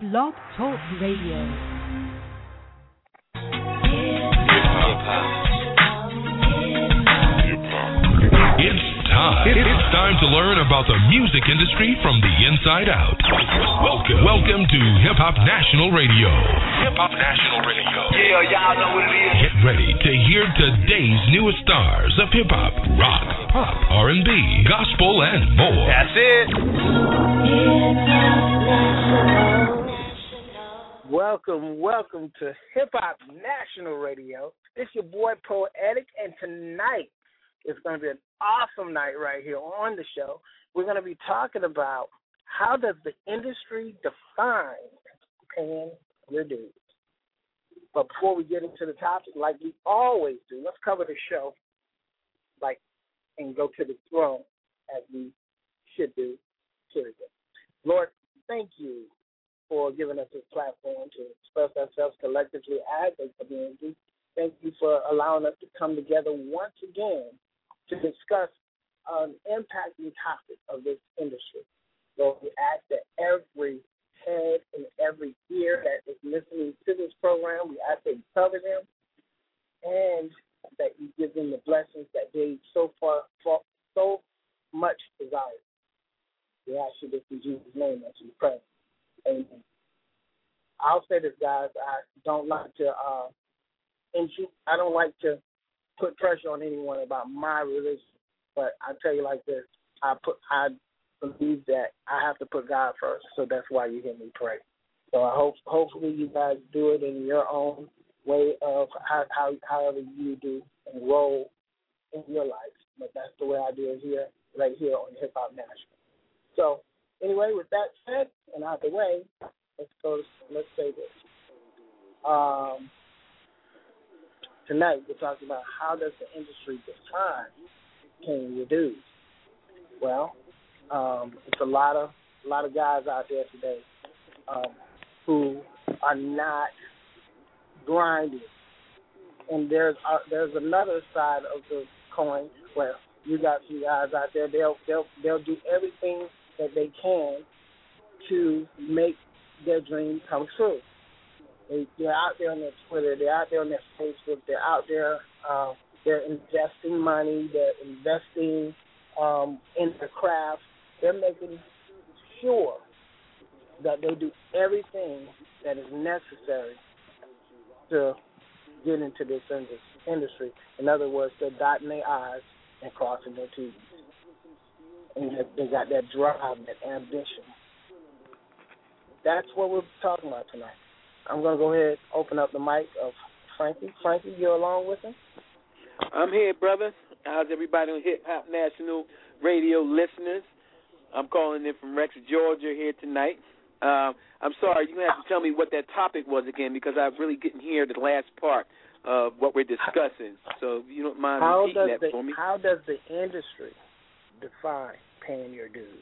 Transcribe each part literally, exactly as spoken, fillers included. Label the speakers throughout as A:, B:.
A: Blog Talk Radio.
B: It's time. It's time to learn about the music industry from the inside out. Welcome, welcome to Hip Hop National Radio. Hip Hop National Radio.
C: Yeah, y'all know what it is.
B: Get ready to hear today's newest stars of hip hop, rock, pop, R and B, gospel, and more.
C: That's it.
D: Welcome, welcome to Hip Hop National Radio. It's your boy Poetic, and tonight it's going to be an awesome night right here on the show. We're going to be talking about how does the industry define paying your dues. But before we get into the topic, like we always do, let's cover the show like and go to the throne as we should do. Period. Lord, thank you for giving us this platform to express ourselves collectively as a community. Thank you for allowing us to come together once again to discuss an impacting topic of this industry. Lord, we ask that every head and every ear that is listening to this program, we ask that you cover them and that you give them the blessings that they so far so much desire. We ask you this in Jesus' name as we pray. Amen. I'll say this, guys. I don't like to uh, I don't like to put pressure on anyone about my religion, but I tell you like this: I put I believe that I have to put God first, so that's why you hear me pray. So I hope hopefully you guys do it in your own way of how, how however you do and roll in your life. But that's the way I do it here, right here on Hip Hop National. So anyway, with that said and out the way, let's go. Let's say this. Um, tonight we're talking about how does the industry define paying your dues. Well, um, it's a lot of a lot of guys out there today um, who are not grinding, and there's uh, there's another side of the coin where you got some guys out there they'll they'll they'll do everything that they can to make their dreams come true. They, they're out there on their Twitter, they're out there on their Facebook, they're out there, uh, they're investing money, they're investing um, in their craft. They're making sure that they do everything that is necessary to get into this industry. In other words, they're dotting their I's and crossing their T's. And they got that drive, that ambition. That's what we're talking about tonight. I'm going to go ahead and open up the mic of Frankie. Frankie, you along with him?
E: I'm here, brother. How's everybody on Hip Hop National Radio listeners? I'm calling in from Rex, Georgia here tonight. Uh, I'm sorry, you're going to have to tell me what that topic was again because I really didn't hear the last part of what we're discussing. So if you don't mind
D: how
E: repeating
D: does
E: that
D: the,
E: for me.
D: How does the industry define paying your dues?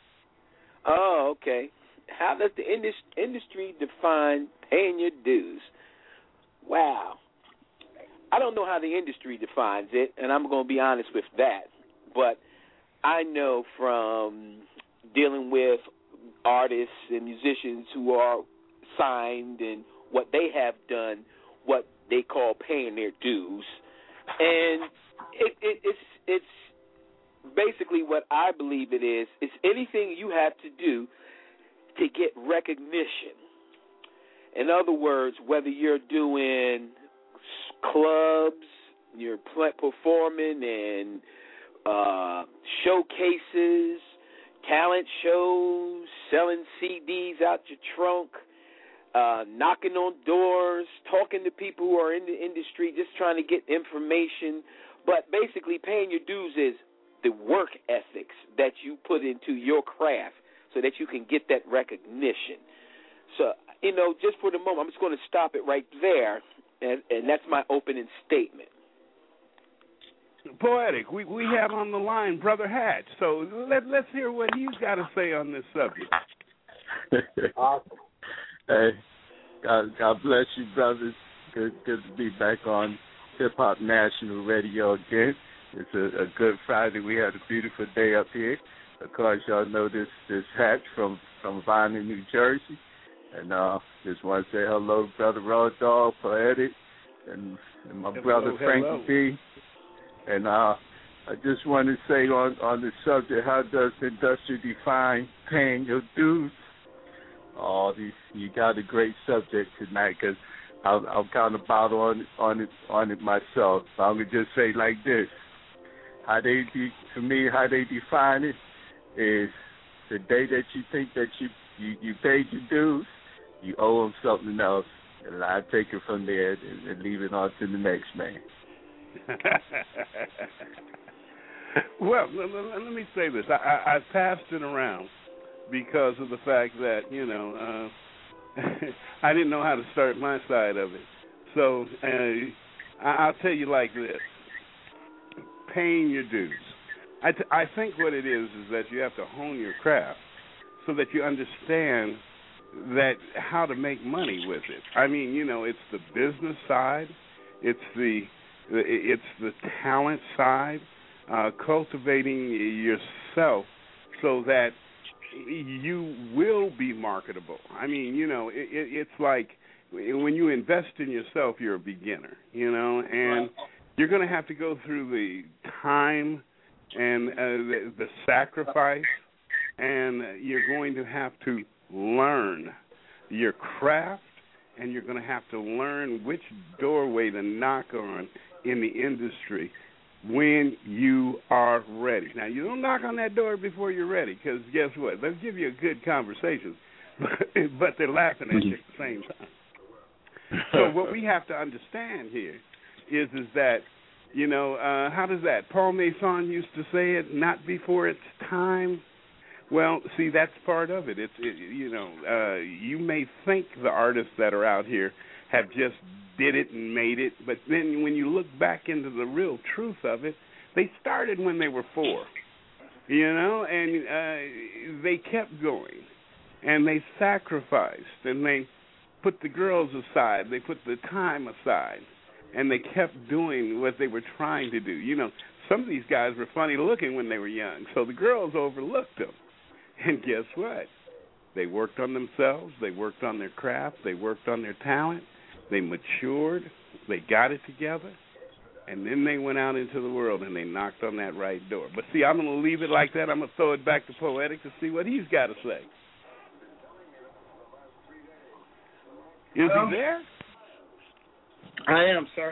E: Oh, okay. How does the indus- industry define paying your dues? Wow. I don't know how the industry defines it, and I'm going to be honest with that. But I know from dealing with artists and musicians who are signed and what they have done, what they call paying their dues. And it, it, it's it's basically what I believe it is. It's anything you have to do to get recognition. In other words, whether you're doing clubs, you're performing in uh, showcases, talent shows, selling C Ds out your trunk, uh, knocking on doors, talking to people who are in the industry, just trying to get information. But basically paying your dues is the work ethics that you put into your craft so that you can get that recognition. So, you know, just for the moment, I'm just going to stop it right there, and, and that's my opening statement.
F: Poetic, we, we have on the line Brother Hatch, so let, let's hear what he's got to say on this subject.
D: Awesome.
G: Hey, God, God bless you, brothers. Good, good to be back on Hip Hop National Radio again. It's a, a good Friday. We had a beautiful day up here. Of course, y'all know this this Hatch from, from Vining, New Jersey. And uh, just want to say hello to Brother Raw Dog, Poetic, and, and my
F: hello,
G: brother Frankie
F: hello.
G: B. And uh, I just want to say on, on the subject, how does the industry define paying your dues? Oh, these, you got a great subject tonight, because I'll, I'll kind of bottle on, on it on it myself. So I'm going to just say like this. How they, de- to me, how they define it is the day that you think that you, you, you paid your dues, you owe them something else, and I take it from there and, and leave it on to the next man.
F: Well, let, let me say this. I, I, I passed it around because of the fact that, you know, uh, I didn't know how to start my side of it. So uh, I, I'll tell you like this. Paying your dues. I, t- I think what it is is that you have to hone your craft so that you understand that how to make money with it. I mean, you know, it's the business side, it's the it's the talent side, uh, cultivating yourself so that you will be marketable. I mean, you know, it, it, it's like when you invest in yourself, you're a beginner, you know, and you're going to have to go through the time and uh, the, the sacrifice, and you're going to have to learn your craft, and you're going to have to learn which doorway to knock on in the industry when you are ready. Now, you don't knock on that door before you're ready, because guess what? They'll give you a good conversation, but, but they're laughing at you at the same time. So what we have to understand here is is that, you know, uh, how does that? Paul Masson used to say it, not before it's time. Well, see, that's part of it. It's, it, you know, uh, you may think the artists that are out here have just did it and made it, but then when you look back into the real truth of it, they started when they were four, you know, and uh, they kept going, and they sacrificed, and they put the girls aside, they put the time aside, and they kept doing what they were trying to do. You know, some of these guys were funny looking when they were young, so the girls overlooked them. And guess what? They worked on themselves, they worked on their craft, they worked on their talent, they matured, they got it together, and then they went out into the world and they knocked on that right door. But see, I'm going to leave it like that. I'm going to throw it back to Poetic to see what he's got to say. Is
D: um,
F: he there?
D: I am, sir.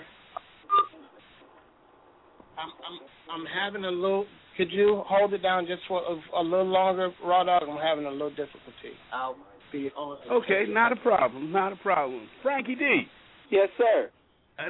D: I'm, I'm, I'm having a little. Could you hold it down just for a, a little longer, Raw Dog? I'm having a little difficulty. I'll be on.
F: Okay, not a problem, not a problem. Frankie D.
E: Yes, sir.
F: Uh,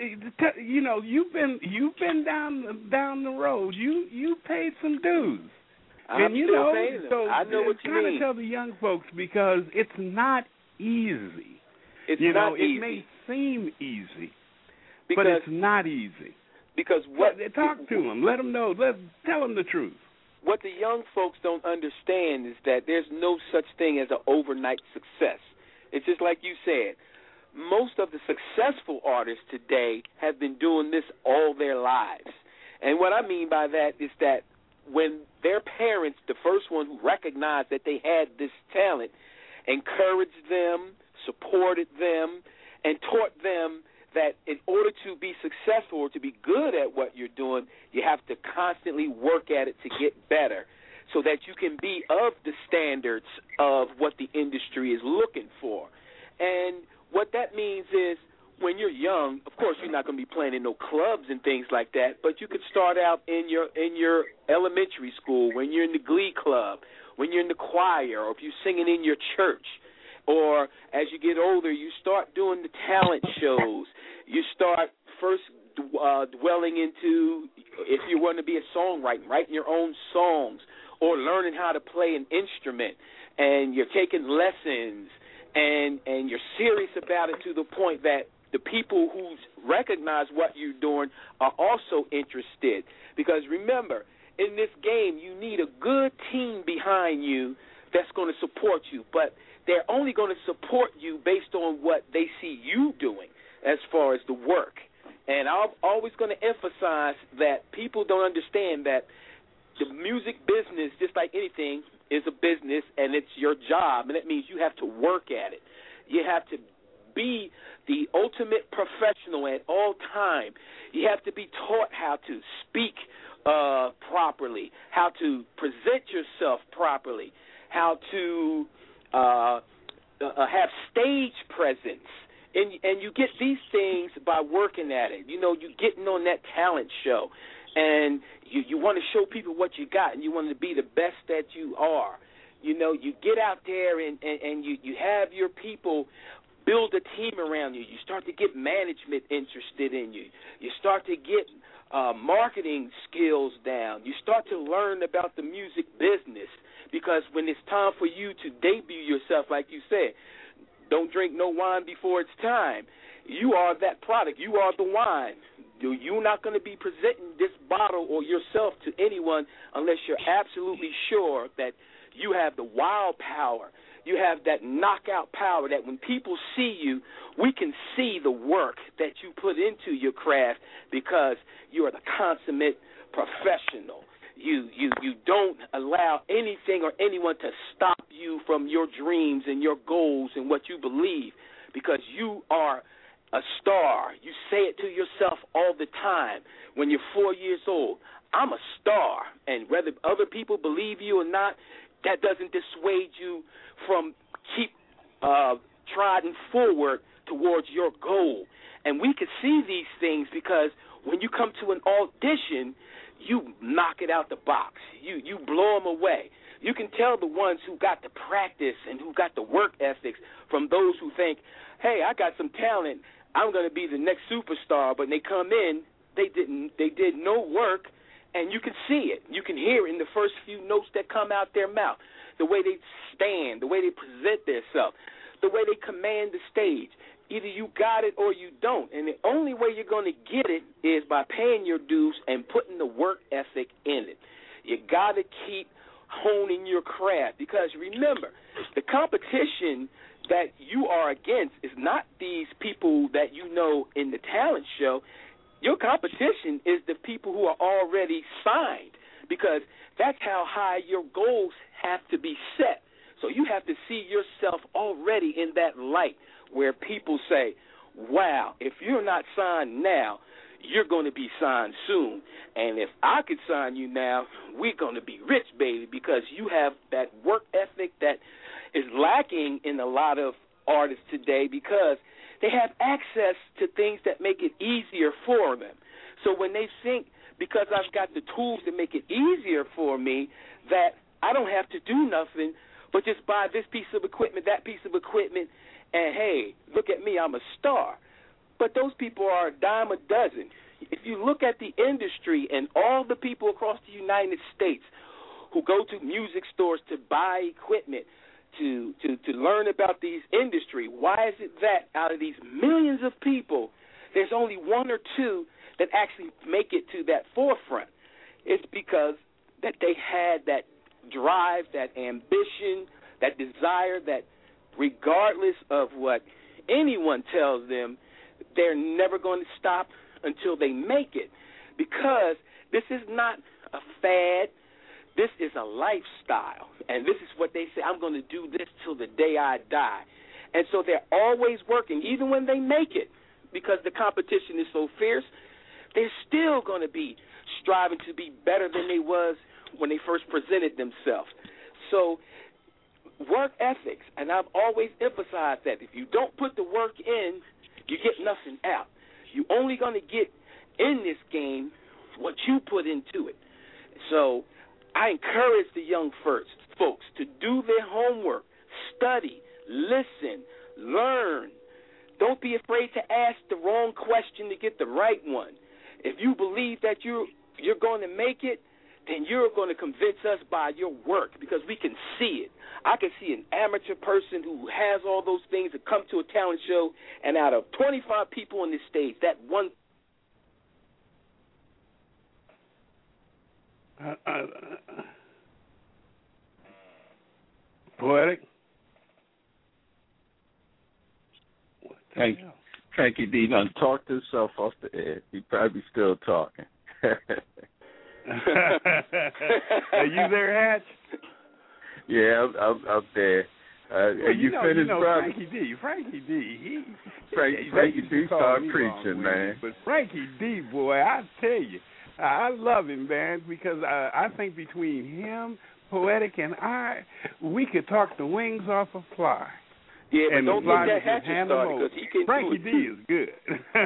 F: you know, you've been you've been down down the road. You you paid some dues,
E: I'm
F: and you
E: still
F: know,
E: paying them.
F: so
E: I know what you
F: kind
E: mean.
F: of tell the young folks, because it's not easy.
E: It's
F: you know,
E: not
F: it
E: easy.
F: may seem easy,
E: because,
F: but it's not easy.
E: Because what
F: Let, talk to them, let them know, let tell them the truth.
E: What the young folks don't understand is that there's no such thing as an overnight success. It's just like you said. Most of the successful artists today have been doing this all their lives. And what I mean by that is that when their parents, the first one who recognized that they had this talent, encouraged them, supported them, and taught them that in order to be successful or to be good at what you're doing, you have to constantly work at it to get better so that you can be of the standards of what the industry is looking for. And what that means is when you're young, of course, you're not going to be playing in no clubs and things like that, but you could start out in your in your elementary school, when you're in the glee club, when you're in the choir, or if you're singing in your church. Or as you get older, you start doing the talent shows. You start first uh, dwelling into, if you want to be a songwriter, writing your own songs, or learning how to play an instrument, and you're taking lessons, and and you're serious about it to the point that the people who recognize what you're doing are also interested. Because remember, in this game, you need a good team behind you that's going to support you, but they're only going to support you based on what they see you doing as far as the work. And I'm always going to emphasize that people don't understand that the music business, just like anything, is a business, and it's your job, and that means you have to work at it. You have to be the ultimate professional at all time. You have to be taught how to speak uh, properly, how to present yourself properly, how to uh, uh, have stage presence. And, and you get these things by working at it. You know, you're getting on that talent show, and you, you want to show people what you got, and you want to be the best that you are. You know, you get out there and, and, and you, you have your people build a team around you. You start to get management interested in you. You start to get uh, marketing skills down. You start to learn about the music business, because when it's time for you to debut yourself, like you said, don't drink no wine before it's time. You are that product. You are the wine. You're not going to be presenting this bottle or yourself to anyone unless you're absolutely sure that you have the wild power. You have that knockout power that when people see you, we can see the work that you put into your craft, because you are the consummate professional. You, you, you don't allow anything or anyone to stop you from your dreams and your goals and what you believe, because you are a star. You say it to yourself all the time when you're four years old. I'm a star, and whether other people believe you or not, that doesn't dissuade you from keep uh, trotting forward towards your goal. And we can see these things because when you come to an audition, you knock it out the box. You you blow them away. You can tell the ones who got the practice and who got the work ethics from those who think, hey, I got some talent, I'm going to be the next superstar. But when they come in, they didn't. They did no work, and you can see it. You can hear it in the first few notes that come out their mouth, the way they stand, the way they present themselves, the way they command the stage. Either you got it or you don't. And the only way you're going to get it is by paying your dues and putting the work ethic in it. You got to keep honing your craft, because remember, the competition that you are against is not these people that you know in the talent show. Your competition is the people who are already signed, because that's how high your goals have to be set. So you have to see yourself already in that light where people say, wow, if you're not signed now, you're going to be signed soon. And if I could sign you now, we're going to be rich, baby, because you have that work ethic that is lacking in a lot of artists today, because they have access to things that make it easier for them. So when they think, because I've got the tools to make it easier for me, that I don't have to do nothing but just buy this piece of equipment, that piece of equipment, and, hey, look at me, I'm a star. But those people are a dime a dozen. If you look at the industry and all the people across the United States who go to music stores to buy equipment, to, to, to learn about these industry, why is it that out of these millions of people, there's only one or two that actually make it to that forefront? It's because that they had that drive, that ambition, that desire, that regardless of what anyone tells them, they're never going to stop until they make it, because this is not a fad. This is a lifestyle, and this is what they say, I'm going to do this till the day I die. And so they're always working, even when they make it, because the competition is so fierce, they're still going to be striving to be better than they was when they first presented themselves. So work ethics, and I've always emphasized that if you don't put the work in, you get nothing out. You're only going to get in this game what you put into it. So I encourage the young first folks to do their homework, study, listen, learn. Don't be afraid to ask the wrong question to get the right one. If you believe that you're, you're going to make it, then you're going to convince us by your work, because we can see it. I can see an amateur person who has all those things to come to a talent show, and out of twenty-five people on this stage, that one.
F: Uh, uh, uh, poetic?
G: Thank you. Thank you, D. Done talked himself off the air. He probably still talking.
F: Are you there, Hatch?
G: Yeah, I'm, I'm, I'm there. Uh,
F: well, you,
G: you
F: know,
G: finished,
F: you know
G: brother?
F: Frankie D. Frankie D. He,
G: Frank,
F: he
G: Frankie D.
F: call
G: started
F: me
G: preaching, man.
F: But Frankie D. boy, I tell you, I love him, man, because I, I think between him, Poetic, and I, we could talk the wings off a fly.
E: Yeah, but
F: and
E: don't get that Hatchet started because he can
F: Frankie
E: do it.
F: D is good.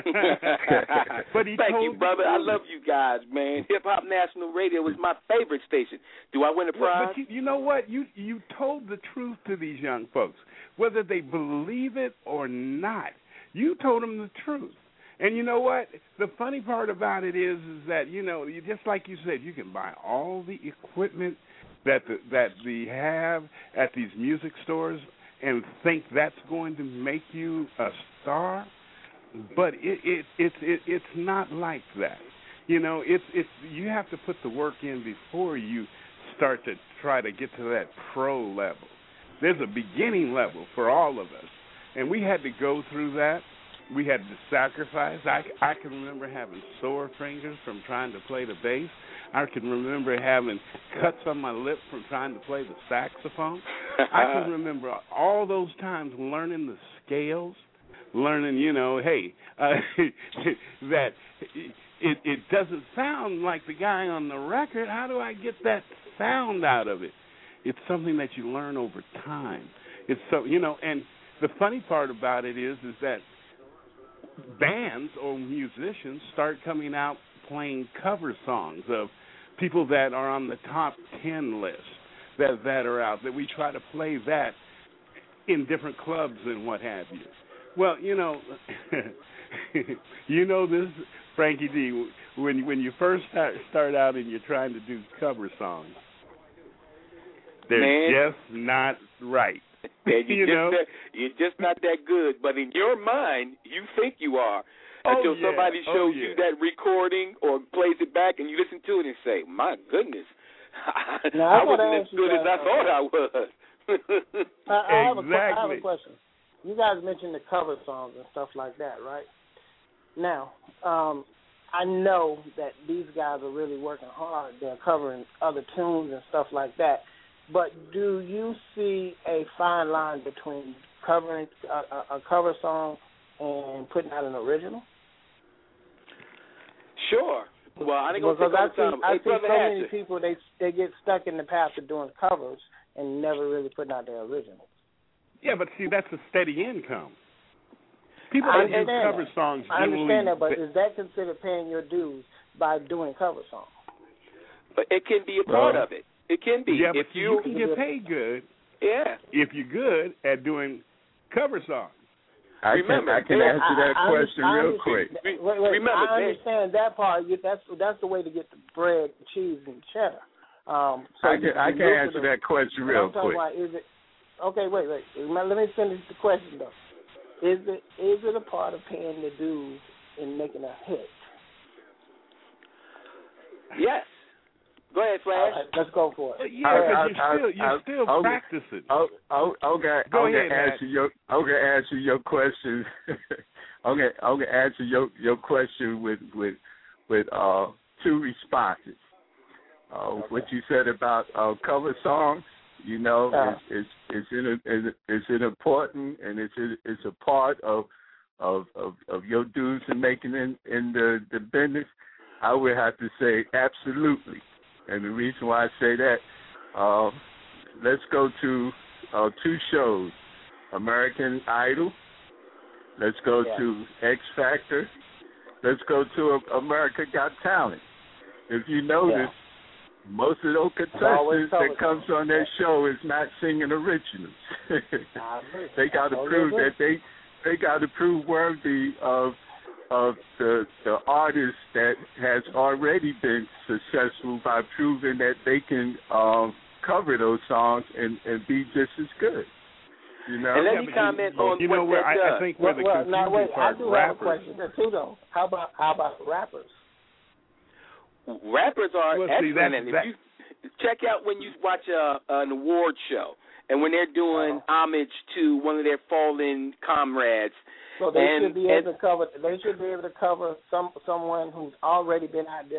F: But he
E: Thank
F: told
E: you, brother. I love you guys, man. Hip Hop National Radio is my favorite station. Do I win a prize?
F: But you, you know what? You you told the truth to these young folks, whether they believe it or not. You told them the truth. And you know what? The funny part about it is, is that you know, you, just like you said, you can buy all the equipment that the, that we have at these music stores and think that's going to make you a star, but it, it, it, it, it's not like that. You know, it's it's you have to put the work in before you start to try to get to that pro level. There's a beginning level for all of us, and we had to go through that. We had to sacrifice. I, I can remember having sore fingers from trying to play the bass. I can remember having cuts on my lip from trying to play the saxophone. I can remember all those times learning the scales, learning, you know, hey, uh, that it, it doesn't sound like the guy on the record. How do I get that sound out of it? It's something that you learn over time. It's so, you know, and the funny part about it is, is that bands or musicians start coming out playing cover songs of people that are on the top ten list that that are out, that we try to play that in different clubs and what have you. Well, you know, you know this, Frankie D, when when you first start, start out and you're trying to do cover songs, they're Man. just not right.
E: And you
F: you
E: just
F: know?
E: that, you're just not that good, but in your mind, you think you are. Until
F: oh, yeah.
E: somebody shows
F: oh, yeah.
E: you that recording or plays it back and you listen to it and say, my goodness,
D: now, I,
E: I wasn't as good
D: guys,
E: as I thought I was.
D: I, I, have
F: exactly.
D: a, I have a question. You guys mentioned the cover songs and stuff like that, right? Now, um, I know that these guys are really working hard. They're covering other tunes and stuff like that. But do you see a fine line between covering a, a, a cover song and putting out an original?
E: Sure. Well, I think
D: because I see, I
E: hey,
D: see so
E: Hatchet.
D: many people they they get stuck in the path of doing covers and never really putting out their originals.
F: Yeah, but see, that's a steady income. People
D: I
F: that do cover
D: that.
F: songs.
D: I understand that, but is that considered paying your dues by doing cover songs?
E: But it can be a part
F: well,
E: of it. It can be.
F: Yeah,
E: if
F: but
E: you,
F: you can get paid good.
E: Yeah.
F: If you're good at doing cover songs.
G: I
E: Remember,
G: can, I can
D: yeah,
G: answer that
D: I, I,
G: question
D: I
G: real quick.
D: Wait, wait,
E: Remember,
D: I understand that part. That's that's the way to get the bread, cheese, and cheddar. Um, so
G: I can, I can answer that question real quick.
D: About, is it, okay, wait, wait. Let me finish the question, though. Is it is it a part of paying the dues in making a hit?
E: Yes. Go ahead, Flash.
D: Right, let's go for it.
F: Yeah, because you're still, you're
G: I,
F: still
G: I,
F: practicing.
G: Oh, oh, okay.
F: Go
G: I'm
F: ahead,
G: gonna answer
F: Matt.
G: your. I'm gonna answer your question. I'm gonna I'm gonna answer your, your question with with with uh two responses. Uh, okay. What you said about uh, cover songs, you know,
D: uh,
G: is is it's in it's an important and it's it's a part of of of, of your dues in making in, in the, the business. I would have to say absolutely. And the reason why I say that, uh, let's go to uh, two shows, American Idol. Let's go
D: yeah.
G: to X Factor. Let's go to America Got Talent. If you notice, yeah. most of those contestants that comes on that show is not singing originals. They got to prove that they they got to prove worthy of of the the artist that has already been successful by proving that they can um, cover those songs and, and be just as good. You know?
E: And let
F: yeah,
E: me comment
F: you,
E: on
F: you
E: what
F: know where
E: that
F: I,
E: does.
F: I think where the
D: well,
F: confusing
D: now wait,
F: part,
D: I do
F: rappers.
D: have a question there too, though. How about how about rappers?
E: Rappers are
F: well, see,
E: excellent.
F: that,
E: And if
F: that,
E: you check out when you watch a, an award show and when they're doing
D: uh-huh.
E: homage to one of their fallen comrades.
D: So they
E: and,
D: should be
E: and,
D: able to cover. They should be able to cover some someone who's already been out there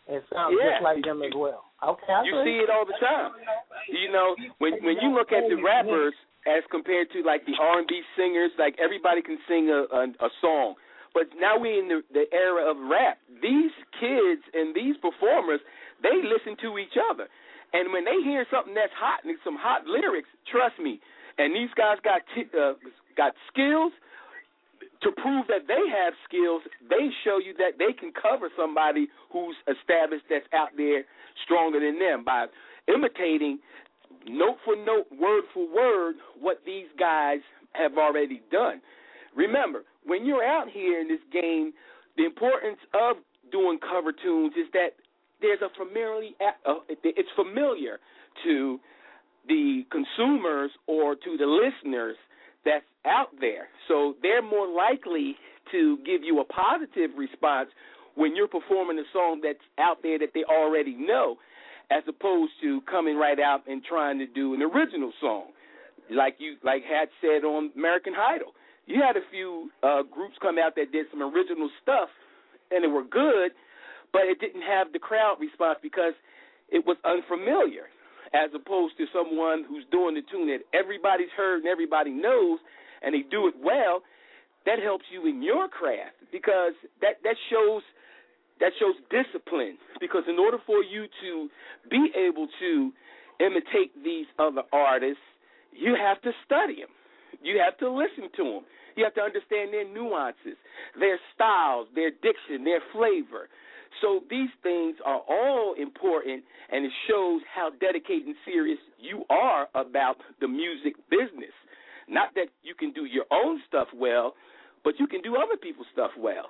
D: It sounds
E: yeah.
D: just like them as well. Okay, I
E: you
D: agree.
E: see it all the time. You know, when when you look at the rappers as compared to like the R and B singers, like everybody can sing a, a, a song. But now we're in the, the era of rap. These kids and these performers, they listen to each other. And when they hear something that's hot and some hot lyrics, trust me, and these guys got t- uh, got skills, to prove that they have skills, they show you that they can cover somebody who's established that's out there stronger than them by imitating note for note, word for word, what these guys have already done. Remember, when you're out here in this game, the importance of doing cover tunes is that there's a familiarly, uh, it's familiar to the consumers or to the listeners that's out there. So they're more likely to give you a positive response when you're performing a song that's out there that they already know, as opposed to coming right out and trying to do an original song. Like you like had said on American Idol. You had a few uh, groups come out that did some original stuff, and they were good, but it didn't have the crowd response because it was unfamiliar, as opposed to someone who's doing the tune that everybody's heard and everybody knows, and they do it well. That helps you in your craft because that, that shows that shows discipline. Because in order for you to be able to imitate these other artists, you have to study them. You have to listen to them. You have to understand their nuances, their styles, their diction, their flavor. So these things are all important, and it shows how dedicated and serious you are about the music business. Not that you can do your own stuff well, but you can do other people's stuff well.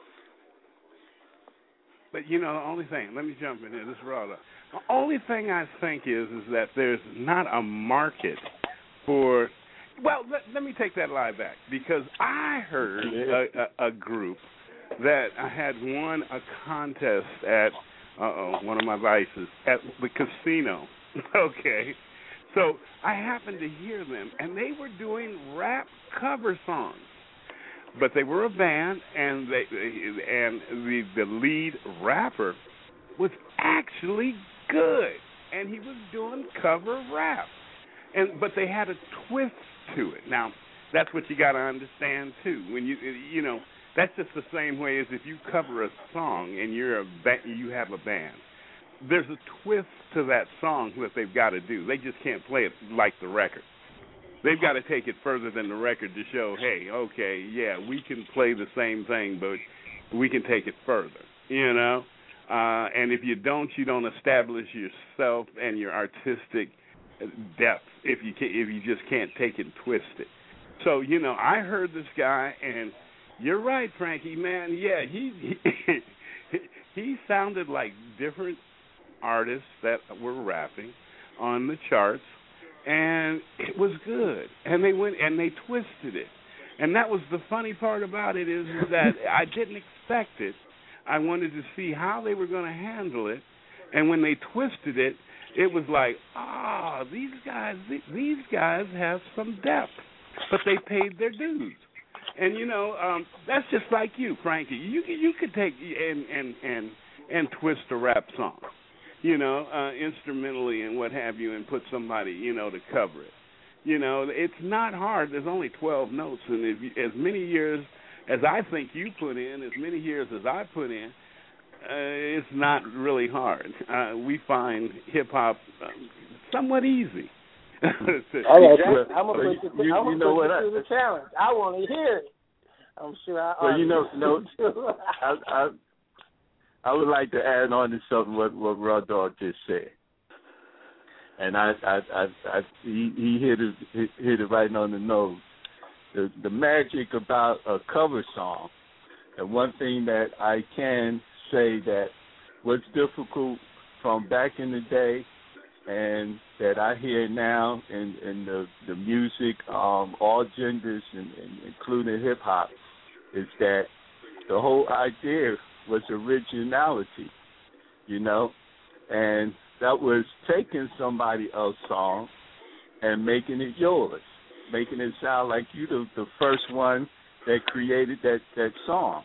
F: But, you know, the only thing, let me jump in here, this is Rada. The only thing I think is is that there's not a market for, well, let, let me take that lie back, because I heard a, a, a group that I had won a contest at, uh-oh, one of my vices, at the casino, okay? So I happened to hear them, and they were doing rap cover songs. But they were a band, and they and the the lead rapper was actually good, and he was doing cover rap. And but they had a twist to it. Now, that's what you got to understand too. When you you know, that's just the same way as if you cover a song and you're a ba- you have a band. There's a twist to that song that they've got to do. They just can't play it like the record. They've got to take it further than the record to show, hey, okay, yeah, we can play the same thing, but we can take it further, you know? Uh, and if you don't, you don't establish yourself and your artistic depth if you can, if you just can't take it and twist it. So, you know, I heard this guy, and you're right, Frankie, man. Yeah, he he, he sounded like different artists that were rapping on the charts. And it was good, and they went and they twisted it, and that was the funny part about it is, is that I didn't expect it. I wanted to see how they were going to handle it, and when they twisted it, it was like, ah, oh, these guys, these guys have some depth, but they paid their dues, and you know um, that's just like you, Frankie. You you could take and and and and twist a rap song. You know, uh, instrumentally and what have you, and put somebody, you know, to cover it. You know, it's not hard. There's only twelve notes, and if you, as many years as I think you put in, as many years as I put in, uh, it's not really hard. Uh, we find hip-hop um, somewhat easy.
D: to, exactly. I'm going to put you, you, you know what I, the challenge. I want to hear it. I'm sure I
G: Well, you know, no, I, I, I would like to add on to something what what Raw Dog just said, and I, I, I, I he, he hit it hit, hit it right on the nose. The the magic about a cover song, and one thing that I can say that was difficult from back in the day, and that I hear now in in the the music, um, all genders, and, and including hip hop, is that the whole idea was originality, you know, and that was taking somebody else's song and making it yours, making it sound like you the, the first one that created that, that song.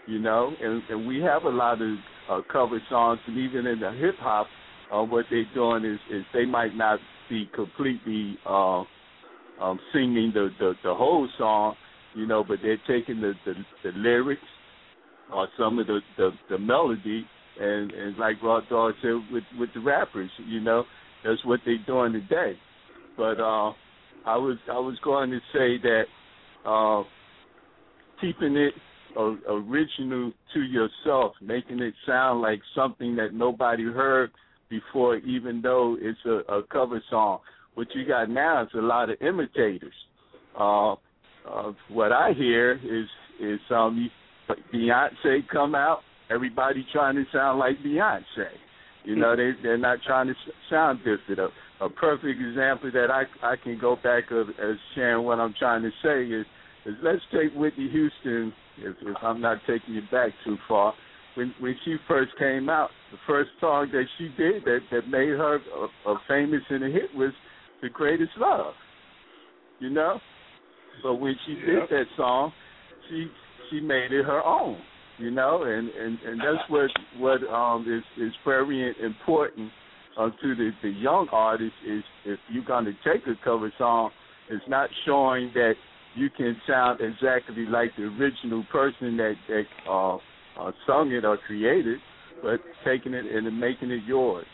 G: you know, and, and we have a lot of uh, cover songs, and even in the hip hop, uh, what they're doing is, is they might not be completely uh, um, singing the, the, the whole song, you know, but they're taking the, the, the lyrics or some of the, the, the melody, and, and like Raw Dog said with, with the rappers, you know, that's what they're doing today. But uh, I was I was going to say that uh, keeping it uh, original to yourself, making it sound like something that nobody heard before, even though it's a, a cover song. What you got now is a lot of imitators. Uh, uh, what I hear is is um, Beyonce come out, everybody trying to sound like Beyonce. You know, they, they're not trying to sound different. A, a perfect example that I I can go back of, as sharing what I'm trying to say is, is let's take Whitney Houston, if, if I'm not taking you back too far. When when she first came out, the first song that she did that, that made her a, a famous and a hit was The Greatest Love, you know? But when she did
F: Yep.
G: that song, she she made it her own. You know, and, and, and that's what what um is, is very important uh, to the, the young artists is if you're going to take a cover song, it's not showing that you can sound exactly like the original person that, that uh, uh, sung it or created, but taking it and making it yours.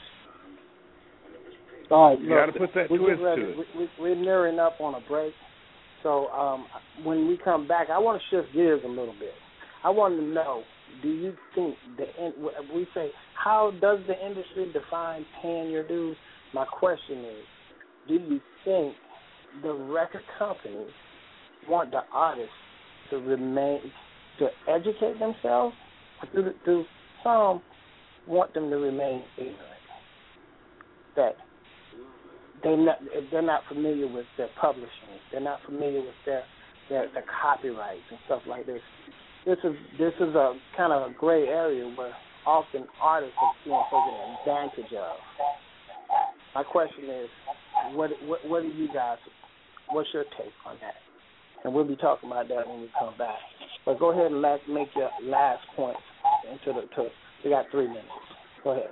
D: All right,
F: You
D: look,
F: got to put that
D: we
F: twist
D: ready.
F: to it.
D: We, we, we're nearing up on a break, so um, when we come back, I want to shift gears a little bit. I want to know, do you think, the we say, how does the industry define paying your dues? My question is, do you think the record companies want the artists to remain, to educate themselves? Or do, do some want them to remain ignorant? That they not, they're not familiar with their publishing, they're not familiar with their, their, their copyrights and stuff like this. This is this is a kind of a gray area where often artists are being taken advantage of. My question is, what, what what do you guys? What's your take on that? And we'll be talking about that when we come back. But go ahead and last, make your last point into the. To, we got three minutes. Go ahead.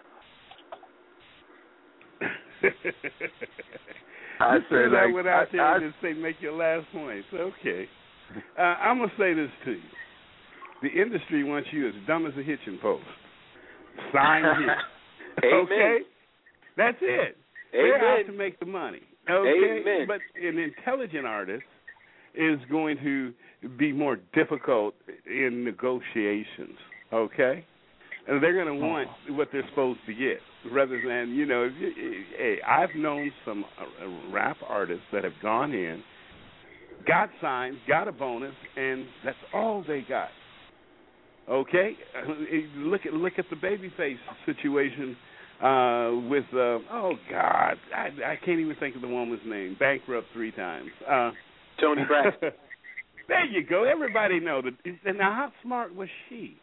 F: I say that
G: like,
F: without
G: I,
F: there
G: I,
F: and just say make your last point. Okay. Uh, I'm going to say this to you. The industry wants you as dumb as a hitching post. Sign here. Okay? That's it.
E: Amen.
F: They're out to make the money. Okay?
E: Amen.
F: But an intelligent artist is going to be more difficult in negotiations. Okay? And they're going to want what they're supposed to get, rather than, you know, if you, hey, I've known some uh, rap artists that have gone in, got signed, got a bonus, and that's all they got. Okay, look at look at the Babyface situation uh, with uh, oh God, I, I can't even think of the woman's name. Bankrupt three times. Uh,
E: Toni Braxton.
F: There you go. Everybody knows it. And now, how smart was she?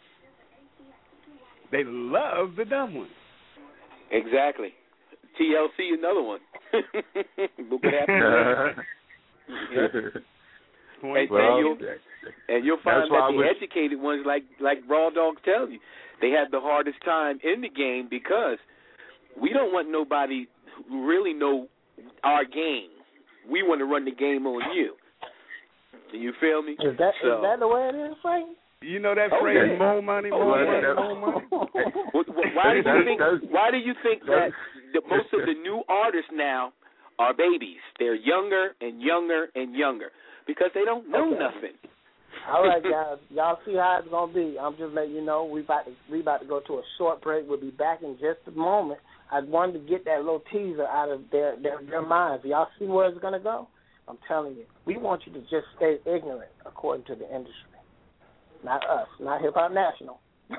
F: They love the dumb ones.
E: Exactly. T L C, another one. Look what happened. Yeah. And,
G: well,
E: and, you'll, and you'll find that the
G: was...
E: educated ones, like like Raw Dog tells you, they have the hardest time in the game because we don't want nobody who really know our game. We want to run the game on you. Do you feel me?
D: Is that
E: so,
D: is that the way it is, Frank?
F: You know that
E: oh,
F: phrase,
E: yeah.
F: more money, more
E: oh,
F: money,
E: yeah.
F: more money?
E: Why do you think? Why do you think that the, most of the new artists now are babies? They're younger and younger and younger because they don't know
D: okay.
E: nothing.
D: All right, guys, y'all see how it's gonna be. I'm just letting you know we about to we about to go to a short break. We'll be back in just a moment. I wanted to get that little teaser out of their their, their minds. Y'all see where it's gonna go? I'm telling you, we want you to just stay ignorant according to the industry. Not us, not Hip Hop National.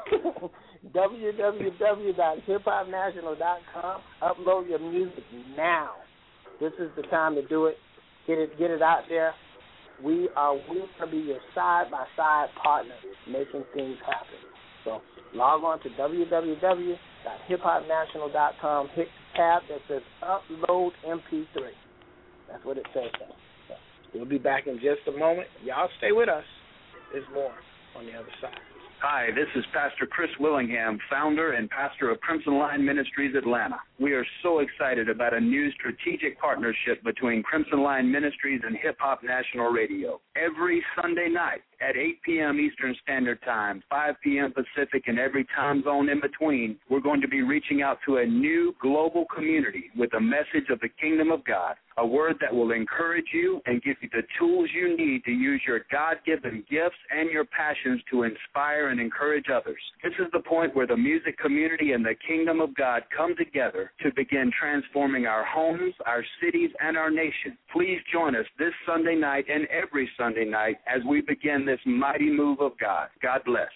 D: w w w dot hip hop national dot com. Upload your music now. This is the time to do it. Get it, get it out there. We are we to be your side by side partner, making things happen. So log on to w w w dot hip hop national dot com. Hit the tab that says Upload M P three. That's what it says there. So we'll be back in just a moment. Y'all stay with us. There's more on the other side.
A: Hi, this is Pastor Chris Willingham, founder and pastor of Crimson Line Ministries Atlanta. We are so excited about a new strategic partnership between Crimson Line Ministries and Hip Hop National Radio. Every Sunday night at eight p.m. Eastern Standard Time, five p.m. Pacific, and every time zone in between, we're going to be reaching out to a new global community with a message of the kingdom of God, a word that will encourage you and give you the tools you need to use your God-given gifts and your passions to inspire and encourage others. This is the point where the music community and the kingdom of God come together to begin transforming our homes, our cities, and our nation. Please join us this Sunday night and every Sunday night as we begin this mighty move of God. God bless.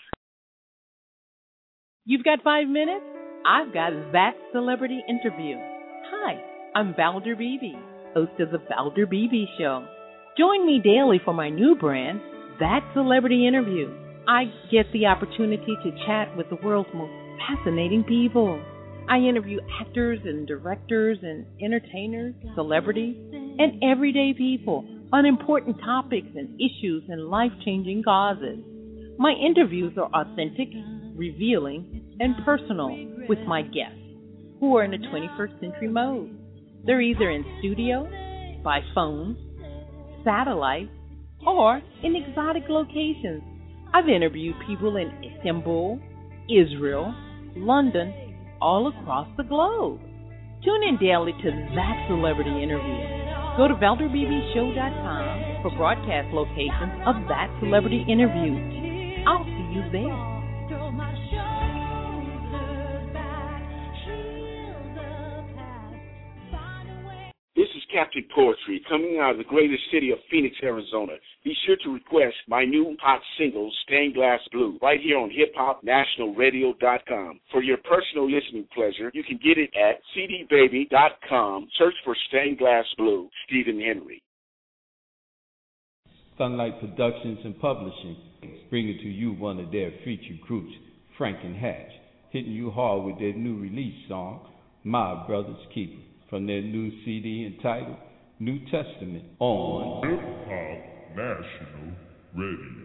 C: You've got five minutes? I've got that celebrity interview. Hi, I'm Valder Beebe, host of the Valder Beebe Show. Join me daily for my new brand, That Celebrity Interview. I get the opportunity to chat with the world's most fascinating people. I interview actors and directors and entertainers, celebrities, and everyday people on important topics and issues and life-changing causes. My interviews are authentic, revealing, and personal with my guests, who are in a twenty-first century mode. They're either in studio, by phone, satellite, or in exotic locations. I've interviewed people in Istanbul, Israel, London, all across the globe. Tune in daily to That Celebrity Interview. Go to valder b b show dot com for broadcast locations of That Celebrity Interview. I'll see you there.
H: This is Captain Poetry coming out of the greatest city of Phoenix, Arizona. Be sure to request my new hot single, Stained Glass Blue, right here on hip hop national radio dot com. For your personal listening pleasure, you can get it at c d baby dot com. Search for Stained Glass Blue, Stephen Henry.
I: Sunlight Productions and Publishing, bringing to you one of their featured groups, Frank and Hatch, hitting you hard with their new release song, My Brother's Keeper, from their new C D entitled New Testament on
J: Hip Hop National Radio.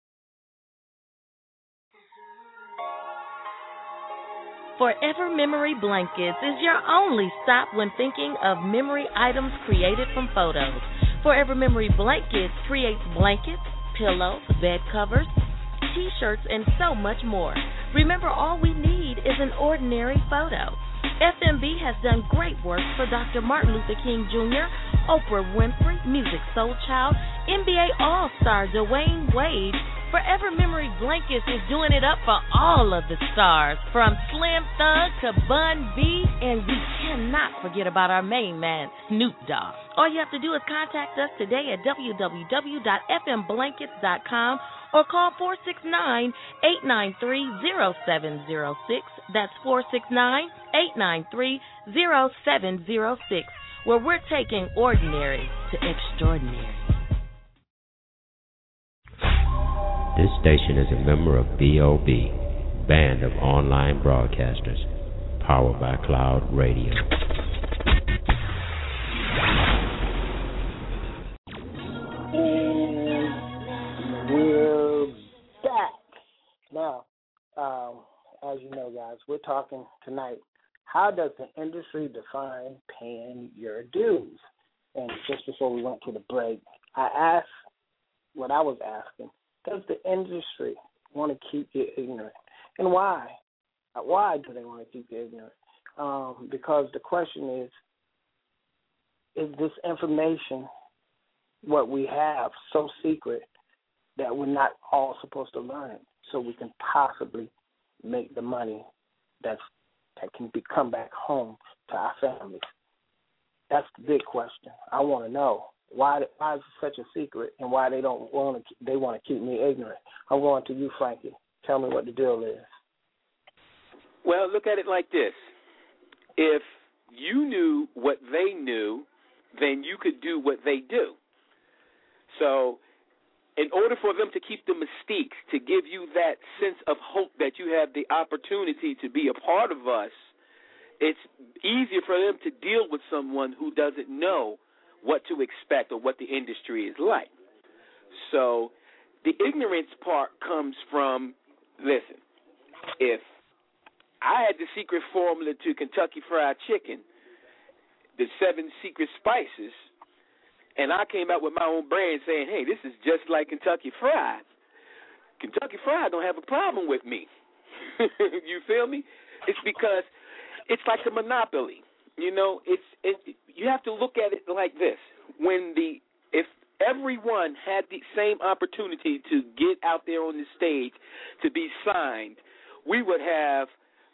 K: Forever Memory Blankets is your only stop when thinking of memory items created from photos. Forever Memory Blankets creates blankets, pillows, bed covers, t-shirts, and so much more. Remember, all we need is an ordinary photo. F M B has done great work for Doctor Martin Luther King Junior, Oprah Winfrey, Music Soul Child, N B A All-Star Dwayne Wade. Forever Memory Blankets is doing it up for all of the stars, from Slim Thug to Bun B, and we cannot forget about our main man, Snoop Dogg. All you have to do is contact us today at w w w dot f m blankets dot com or call four six nine, eight nine three, zero seven zero six. That's four six nine, eight nine three, zero seven zero six, where we're taking ordinary to extraordinary.
L: This station is a member of B O B, Band of Online Broadcasters, powered by Cloud Radio.
D: And we're back. Now, um, as you know, guys, we're talking tonight, how does the industry define paying your dues? And just before we went to the break, I asked what I was asking. Does the industry want to keep you ignorant? And why? Why do they want to keep you ignorant? Um, because the question is, is this information, what we have, so secret that we're not all supposed to learn it so we can possibly make the money that's, that can be, come back home to our families? That's the big question. I want to know. Why, why is it such a secret, and why they don't want to? They want to keep me ignorant. I'm going to you, Frankie. Tell me what the deal is.
E: Well, look at it like this: if you knew what they knew, then you could do what they do. So, in order for them to keep the mystique, to give you that sense of hope that you have the opportunity to be a part of us, it's easier for them to deal with someone who doesn't know what to expect or what the industry is like. So the ignorance part comes from listen, if I had the secret formula to Kentucky Fried Chicken, the seven secret spices, and I came out with my own brand saying, hey, this is just like Kentucky Fried, Kentucky Fried don't have a problem with me. You feel me? It's because it's like a monopoly. You know, it's it, you have to look at it like this. When the if everyone had the same opportunity to get out there on the stage to be signed, we would have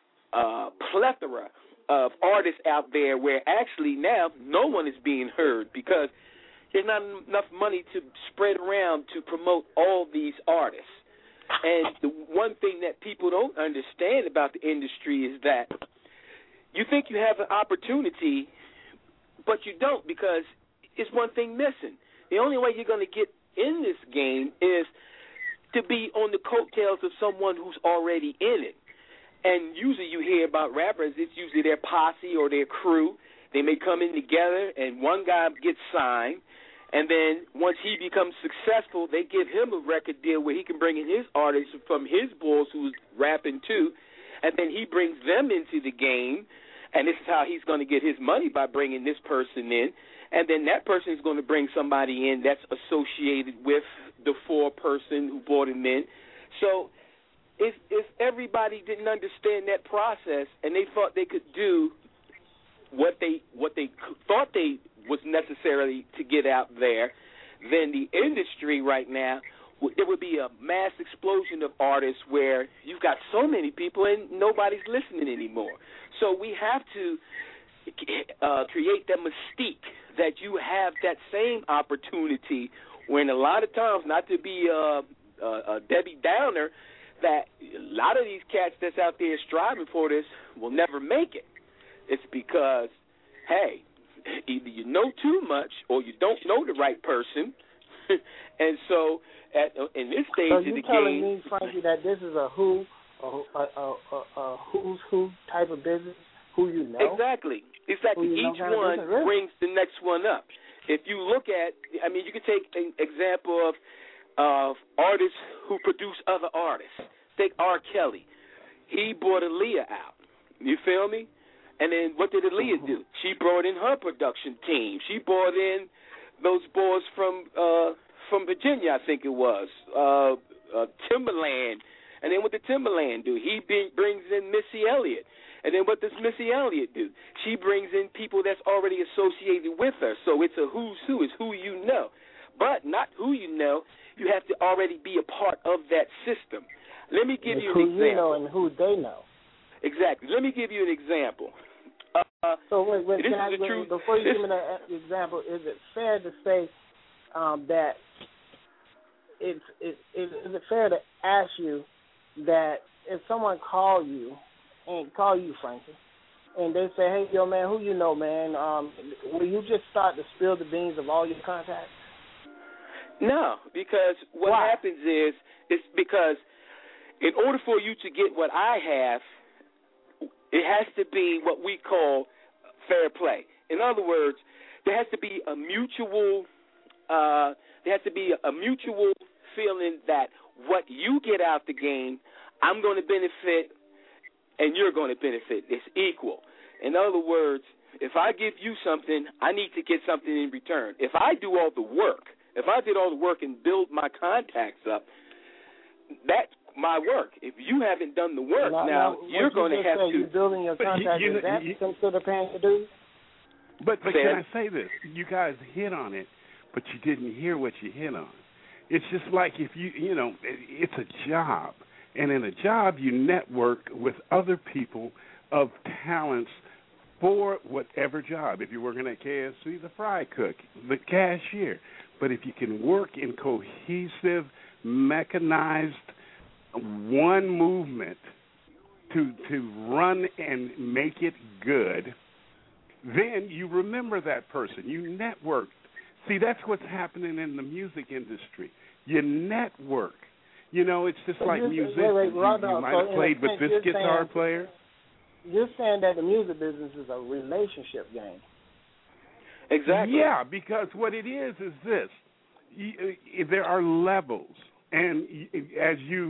E: a plethora of artists out there where actually now no one is being heard because there's not enough money to spread around to promote all these artists. And the one thing that people don't understand about the industry is that you think you have an opportunity, but you don't because it's one thing missing. The only way you're going to get in this game is to be on the coattails of someone who's already in it. And usually you hear about rappers, it's usually their posse or their crew. They may come in together and one guy gets signed, and then once he becomes successful, they give him a record deal where he can bring in his artists from his boys who's rapping too, and then he brings them into the game, and this is how he's going to get his money by bringing this person in, and then that person is going to bring somebody in that's associated with the four-person who brought him in. So if if everybody didn't understand that process and they thought they could do what they what they thought they was necessarily to get out there, then the industry right now, there would be a mass explosion of artists where you've got so many people and nobody's listening anymore. So we have to uh, create that mystique that you have that same opportunity when a lot of times, not to be a, a, a Debbie Downer, that a lot of these cats that's out there striving for this will never make it. It's because, hey, either you know too much or you don't know the right person. And so at, in this stage
D: so
E: of the
D: you telling
E: game,
D: me, Frankie, that this is a who, a, a, a, a, a who's who type of business, who you know?
E: Exactly. Exactly. Each one really? brings the next one up. If you look at, I mean, you can take an example of, of artists who produce other artists. Take R. Kelly. He brought Aaliyah out. You feel me? And then what did Aaliyah do? She brought in her production team. She brought in those boys from uh, from Virginia, I think it was, uh, uh, Timberland. And then what did Timberland do? He be, brings in Missy Elliott. And then what does Missy Elliott do? She brings in people that's already associated with her. So it's a who's who. It's who you know. But not who you know. You have to already be a part of that system. Let me give
D: it's
E: you an
D: who
E: example.
D: You know and who they know.
E: Exactly. Let me give you an example. Uh,
D: so wait, wait,
E: this
D: can
E: is
D: I,
E: the truth.
D: Before you
E: this,
D: give me that example, is it fair to say um, that it's it, it, is it fair to ask you that if someone call you and call you, Frankie, and they say, hey, yo, man, who you know, man, um, will you just start to spill the beans of all your contacts?
E: No, because what
D: Why?
E: happens is it's because in order for you to get what I have, it has to be what we call fair play. In other words, there has to be a mutual, uh, there has to be a mutual feeling that what you get out the game, I'm going to benefit, and you're going to benefit. It's equal. In other words, if I give you something, I need to get something in return. If I do all the work, if I did all the work and build my contacts up, that's my work. If you haven't done the work,
D: now,
E: now,
D: now
E: you're going
D: you
E: to have
D: say
E: to.
D: You're building your contacts.
F: You, you,
D: is that
F: you,
D: considered paying your dues?
F: But, but
E: Say
F: can
E: it.
F: I say this? You guys hit on it, but you didn't hear what you hit on. It's just like if you, you know, it's a job. And in a job, you network with other people of talents for whatever job. If you're working at K F C, the fry cook, the cashier. But if you can work in cohesive, mechanized, one movement to to run and make it good, then you remember that person. You network. See, that's what's happening in the music industry. You network. You know, it's just
D: so
F: like
D: wait,
F: musicians.
D: wait, wait,
F: you,
D: Rod,
F: you might
D: so
F: have played with this guitar
D: saying,
F: player.
D: You're saying that the music business is a relationship game.
E: Exactly.
F: Yeah, because what it is is this. You, uh, there are levels. And as you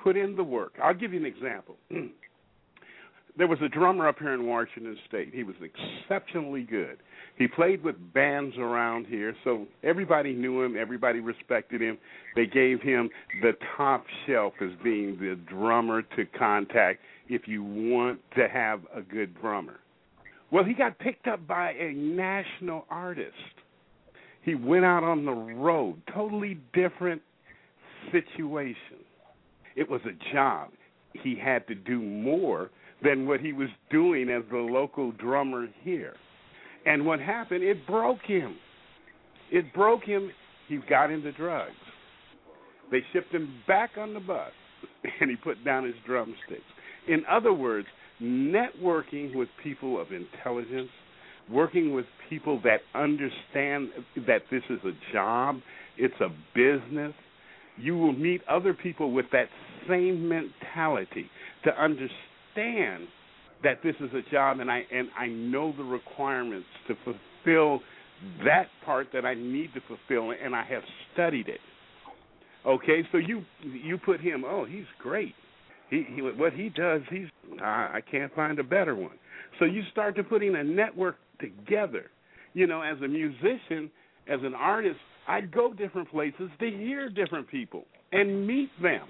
F: put in the work. I'll give you an example. There was a drummer up here in Washington State. He was exceptionally good. He played with bands around here, so everybody knew him. Everybody respected him. They gave him the top shelf as being the drummer to contact if you want to have a good drummer. Well, he got picked up by a national artist. He went out on the road, totally different situation. It was a job. He had to do more than what he was doing as the local drummer here. And what happened, it broke him. It broke him. He got into drugs. They shipped him back on the bus, and he put down his drumsticks. In other words, networking with people of intelligence, working with people that understand that this is a job, it's a business, you will meet other people with that same mentality to understand that this is a job, and I and I know the requirements to fulfill that part that I need to fulfill, and I have studied it. Okay, so you you put him, oh, he's great. He, he what he does, he's I, I can't find a better one. So you start to putting a network together. You know, as a musician, as an artist, I'd go different places to hear different people and meet them.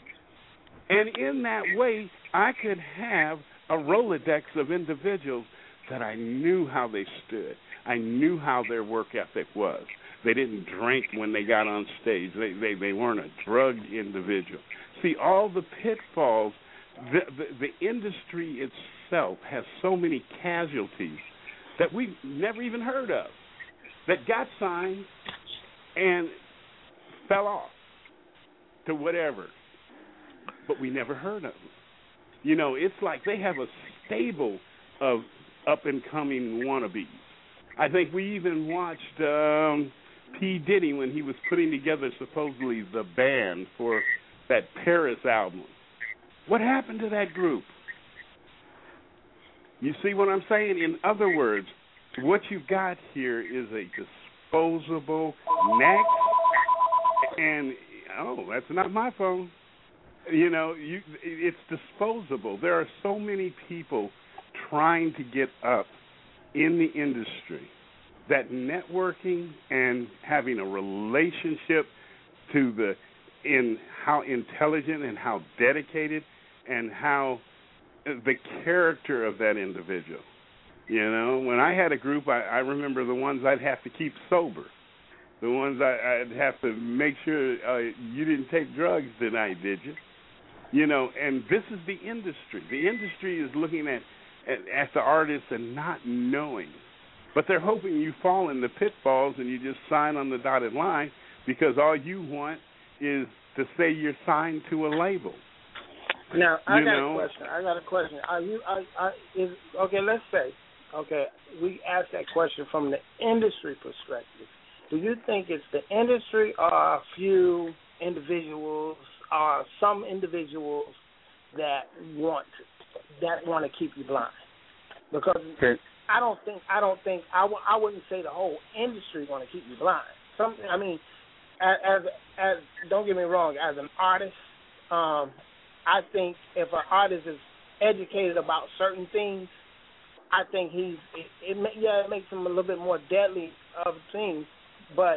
F: And in that way, I could have a Rolodex of individuals that I knew how they stood. I knew how their work ethic was. They didn't drink when they got on stage. They they, they weren't a drug individual. See, all the pitfalls, the, the, the industry itself has so many casualties that we've never even heard of, that got signed and fell off to whatever, but we never heard of them. You know, it's like they have a stable of up-and-coming wannabes. I think we even watched um, P. Diddy when he was putting together supposedly the band for that Paris album. What happened to that group? You see what I'm saying? In other words, what you've got here is a disposable next, and, oh, that's not my phone. You know, you, it's disposable. There are so many people trying to get up in the industry that networking and having a relationship to the in how intelligent and how dedicated and how the character of that individual. You know, when I had a group, I, I remember the ones I'd have to keep sober, the ones I, I'd have to make sure uh, you didn't take drugs tonight, did you? You know, and this is the industry. The industry is looking at, at, at the artists and not knowing. But they're hoping you fall in the pitfalls and you just sign on the dotted line because all you want is to say you're signed to a label.
D: Now, I
F: you
D: got
F: know?
D: a question. I got a question. Are you, are, are, is, okay, let's say, okay, we asked that question from the industry perspective. Do you think it's the industry or a few individuals or some individuals that want that want to keep you blind? Because okay. I don't think I don't think I, w- I wouldn't say the whole industry want to keep you blind. Something I mean, as, as as don't get me wrong, as an artist, um, I think if an artist is educated about certain things, I think he's it, it yeah it makes him a little bit more deadly of things, but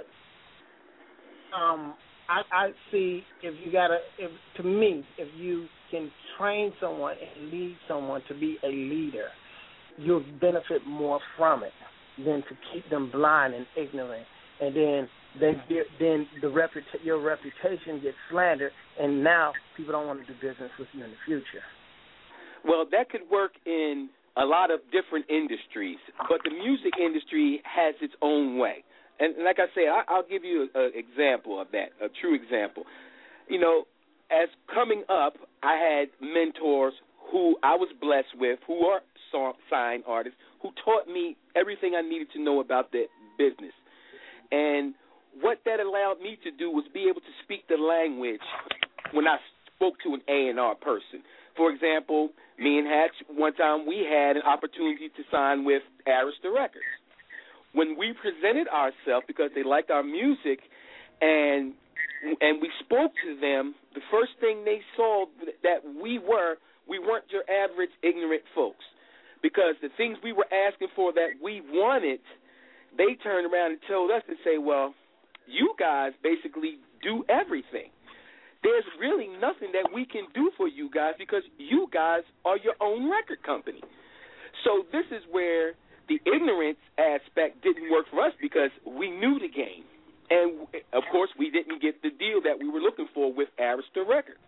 D: um, I, I see if you gotta if to me if you can train someone and lead someone to be a leader, you'll benefit more from it than to keep them blind and ignorant, and then then then the reputa- your reputation gets slandered, and now people don't want to do business with you in the future.
E: Well, that could work in a lot of different industries, but the music industry has its own way. And like I say, I, I'll give you an example of that, a true example. You know, as coming up, I had mentors who I was blessed with, who are song, signed artists, who taught me everything I needed to know about the business. And what that allowed me to do was be able to speak the language when I spoke to an A and R person. For example, me and Hatch, one time we had an opportunity to sign with Arista Records. When we presented ourselves because they liked our music and and we spoke to them, the first thing they saw that we were, we weren't your average ignorant folks. Because the things we were asking for that we wanted, they turned around and told us to say, well, you guys basically do everything. There's really nothing that we can do for you guys because you guys are your own record company. So this is where the ignorance aspect didn't work for us because we knew the game. And, of course, we didn't get the deal that we were looking for with Arista Records.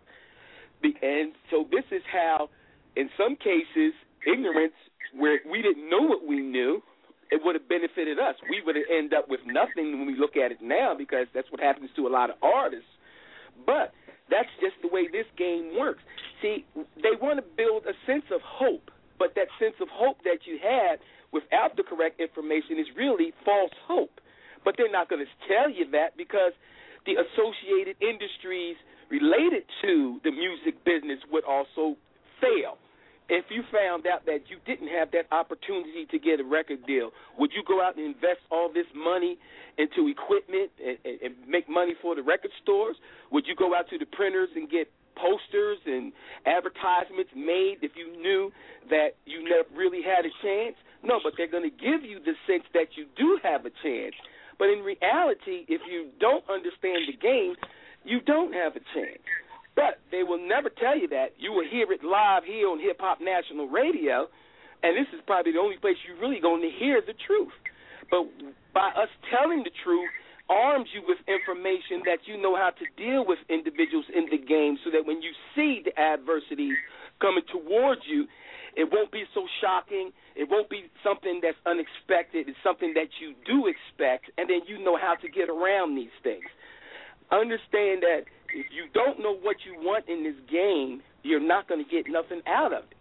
E: And so this is how, in some cases, ignorance, where we didn't know what we knew, it would have benefited us. We would have ended up with nothing when we look at it now because that's what happens to a lot of artists. But that's just the way this game works. See, they want to build a sense of hope, but that sense of hope that you had without the correct information is really false hope. But they're not going to tell you that because the associated industries related to the music business would also fail. If you found out that you didn't have that opportunity to get a record deal, would you go out and invest all this money into equipment and, and, and make money for the record stores? Would you go out to the printers and get posters and advertisements made if you knew that you never really had a chance? No, but they're going to give you the sense that you do have a chance. But in reality, if you don't understand the game, you don't have a chance. But they will never tell you that. You will hear it live here on Hip Hop National Radio, and this is probably the only place you're really going to hear the truth. But by us telling the truth arms you with information that you know how to deal with individuals in the game so that when you see the adversities coming towards you, it won't be so shocking. It won't be something that's unexpected. It's something that you do expect, and then you know how to get around these things. Understand that if you don't know what you want in this game, you're not going to get nothing out of it.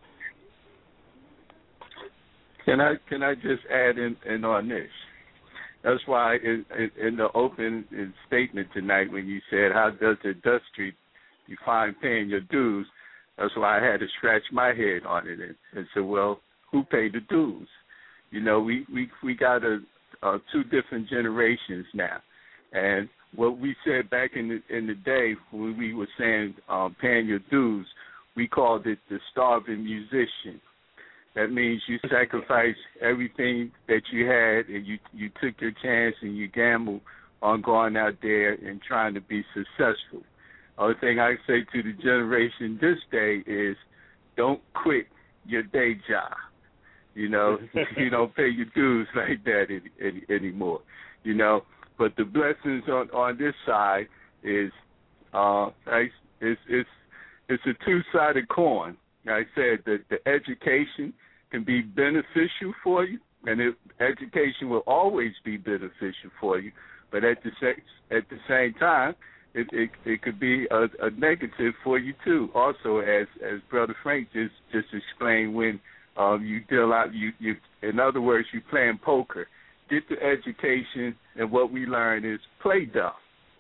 G: Can I can I just add in, in on this? That's why in, in, in the open statement tonight when you said, how does the industry define paying your dues, that's why I had to scratch my head on it and, and say, well, who paid the dues? You know, we, we, we got a, a two different generations now. And what we said back in the in the day when we were saying um, paying your dues, we called it the starving musician. That means you sacrificed everything that you had and you, you took your chance and you gambled on going out there and trying to be successful. Other thing I say to the generation this day is don't quit your day job. You know, you don't pay your dues like that any, any, anymore, you know. But the blessings on, on this side is uh, it's, it's, it's a two-sided coin. I said that the education can be beneficial for you, and it, education will always be beneficial for you. But at the sa- at the same time, it, it, it could be a, a negative for you too. Also, as as Brother Frank just just explained, when um, you deal out, you you in other words, you're playing poker. Get the education, and what we learn is play dumb,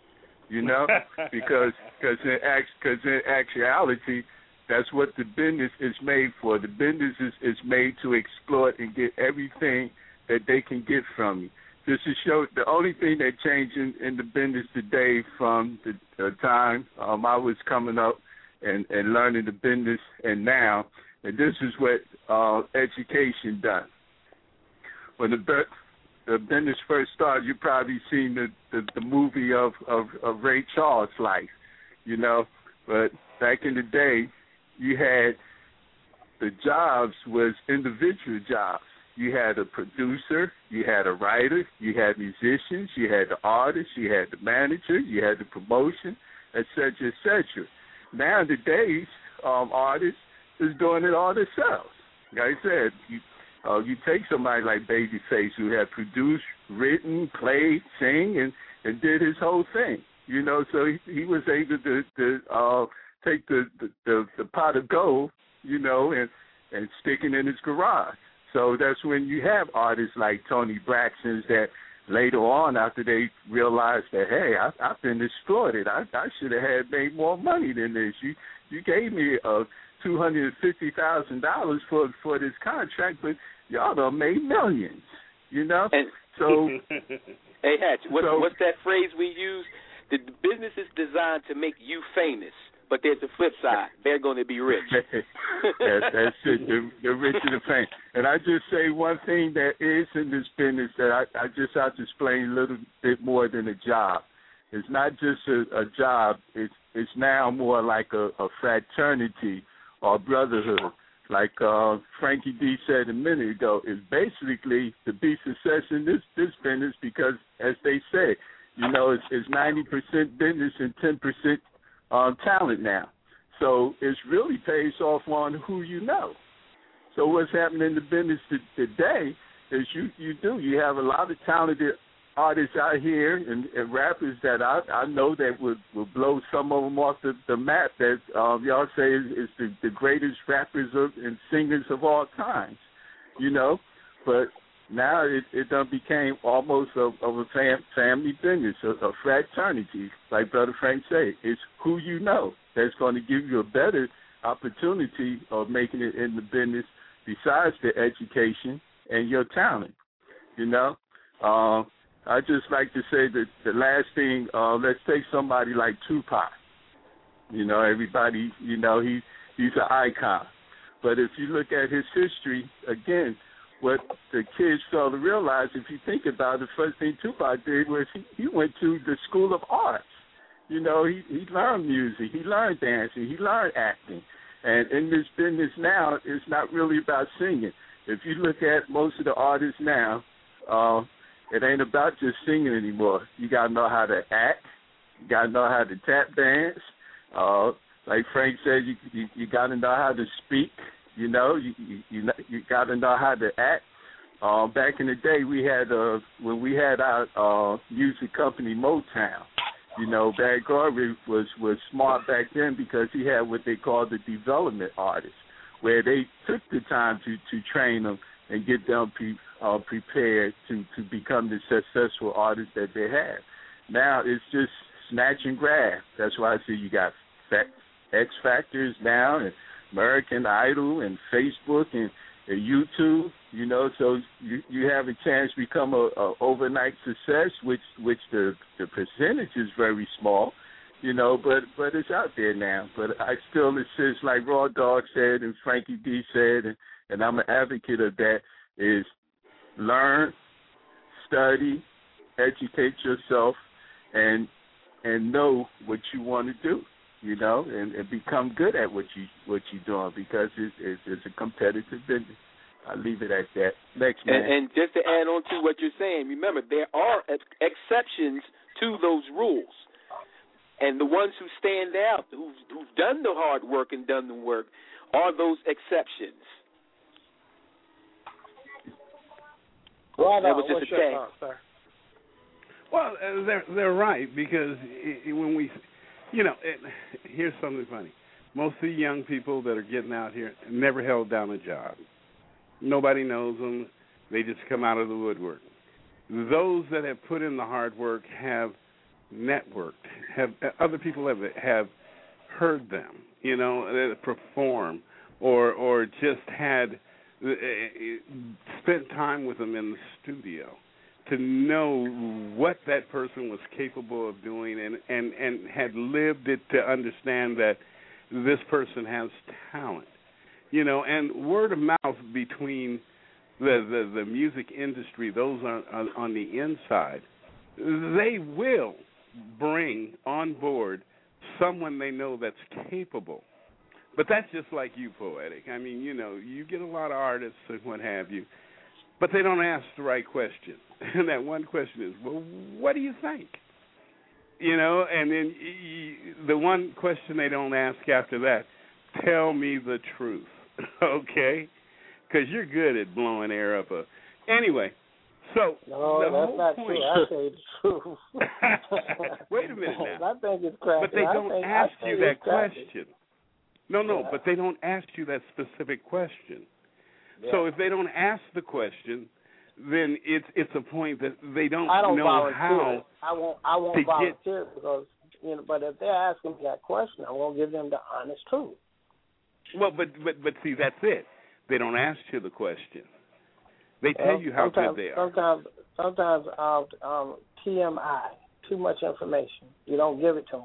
G: you know, because cause in, cause in actuality, that's what the business is made for. The business is, is made to exploit and get everything that they can get from you. This is show the only thing that changed in, in the business today from the, the time um, I was coming up and, and learning the business and now, and this is what uh, education done. When the the business first started, you probably seen the, the, the movie of, of, of Ray Charles' life, you know. But back in the day, you had the jobs was individual jobs. You had a producer, you had a writer, you had musicians, you had the artist, you had the manager, you had the promotion, et cetera, et cetera. Nowadays, um, artists is doing it all themselves. Like I said, you, Uh, you take somebody like Babyface who had produced, written, played, sang, and, and did his whole thing. You know, so he, he was able to, to uh, take the, the, the, the pot of gold, you know, and, and stick it in his garage. So that's when you have artists like Tony Braxton that later on, after they realized that, hey, I, I've been exploited. I, I should have had made more money than this. You you gave me a two hundred fifty thousand dollars for for this contract, but y'all done made millions, you know.
E: And,
G: so,
E: hey Hatch, what,
G: so,
E: what's that phrase we use? The business is designed to make you famous, but there's a flip side. They're going to be rich.
G: that, that's it. The, the rich and the famous. And I just say one thing that is in this business that I, I just have to explain a little bit more than a job. It's not just a, a job. It's it's now more like a, a fraternity or brotherhood. Like uh, Frankie D said a minute ago, is basically to be success in this, this business because, as they say, you know, it's, it's ninety percent business and ten percent um, talent now. So it really pays off on who you know. So what's happening in the business today is you, you do. You have a lot of talented artists out here and, and rappers that I, I know that would, would blow some of them off the, the map that um, y'all say is, is the, the greatest rappers of, and singers of all times, you know. But now it, it done became almost of, of a fam, family business, a, a fraternity, like Brother Frank said. It's who you know that's going to give you a better opportunity of making it in the business besides the education and your talent, you know. Um, I just like to say that the last thing, uh, let's take somebody like Tupac. You know, everybody, you know, he he's an icon. But if you look at his history, again, what the kids fail to realize, if you think about it, the first thing Tupac did was he, he went to the School of Arts. You know, he, he learned music, he learned dancing, he learned acting. And in this business now, it's not really about singing. If you look at most of the artists now, uh, it ain't about just singing anymore. You got to know how to act. You got to know how to tap dance. Uh, like Frank said, you you, you got to know how to speak. You know, you you, you, you got to know how to act. Uh, back in the day, we had uh, when we had our uh, music company Motown. You know, Barry Gordy was was smart back then because he had what they called the development artists, where they took the time to, to train them and get them pre, uh, prepared to, to become the successful artists that they have. Now it's just snatch and grab. That's why I say you got X Factors now and American Idol and Facebook and, and YouTube, you know, so you, you have a chance to become a, a overnight success, which which the, the percentage is very small, you know, but, but it's out there now. But I still insist, like Raw Dog said and Frankie D said, and, and I'm an advocate of that, is learn, study, educate yourself, and and know what you want to do, you know, and, and become good at what you what you're doing because it's, it's, it's a competitive business. I'll leave it at that. Next man.
E: And, and just to add on to what you're saying, remember there are ex- exceptions to those rules. And the ones who stand out, who've, who've done the hard work and done the work, are those exceptions.
D: Well,
E: that was just a tag.
D: Thought, sir?
F: Well, uh, they're they're right because it, it, when we, you know, it, here's something funny. Most of the young people that are getting out here never held down a job. Nobody knows them. They just come out of the woodwork. Those that have put in the hard work have networked. Have other people have have heard them, you know, perform or or just had uh, spent time with them in the studio to know what that person was capable of doing and, and, and had lived it to understand that this person has talent. You know, and word of mouth between the, the, the music industry, those on, on, on the inside, they will bring on board someone they know that's capable. But that's just like you, Poetic. I mean, you know, you get a lot of artists and what have you, but they don't ask the right question. And that one question is, well, what do you think? You know, and then the one question they don't ask after that, tell me the truth, okay? Because you're good at blowing air up a... Anyway, so
D: no,
F: the
D: that's
F: whole
D: not
F: point...
D: true. I say the truth.
F: Wait a minute now.
D: I think it's cracking.
F: But they don't
D: think,
F: ask you that
D: cracking.
F: question. No, no,
D: yeah.
F: but they don't ask you that specific question.
D: Yeah.
F: So if they don't ask the question, then it's it's a point that they don't,
D: I don't
F: know
D: volunteer.
F: how
D: I won't. I won't
F: to
D: volunteer get, because you know. But if they're asking me that question, I won't give them the honest truth.
F: Well, but but but see, that's it. They don't ask you the question. They tell
D: well,
F: you how good they are.
D: Sometimes, sometimes uh, um, T M I, too much information. You don't give it to them.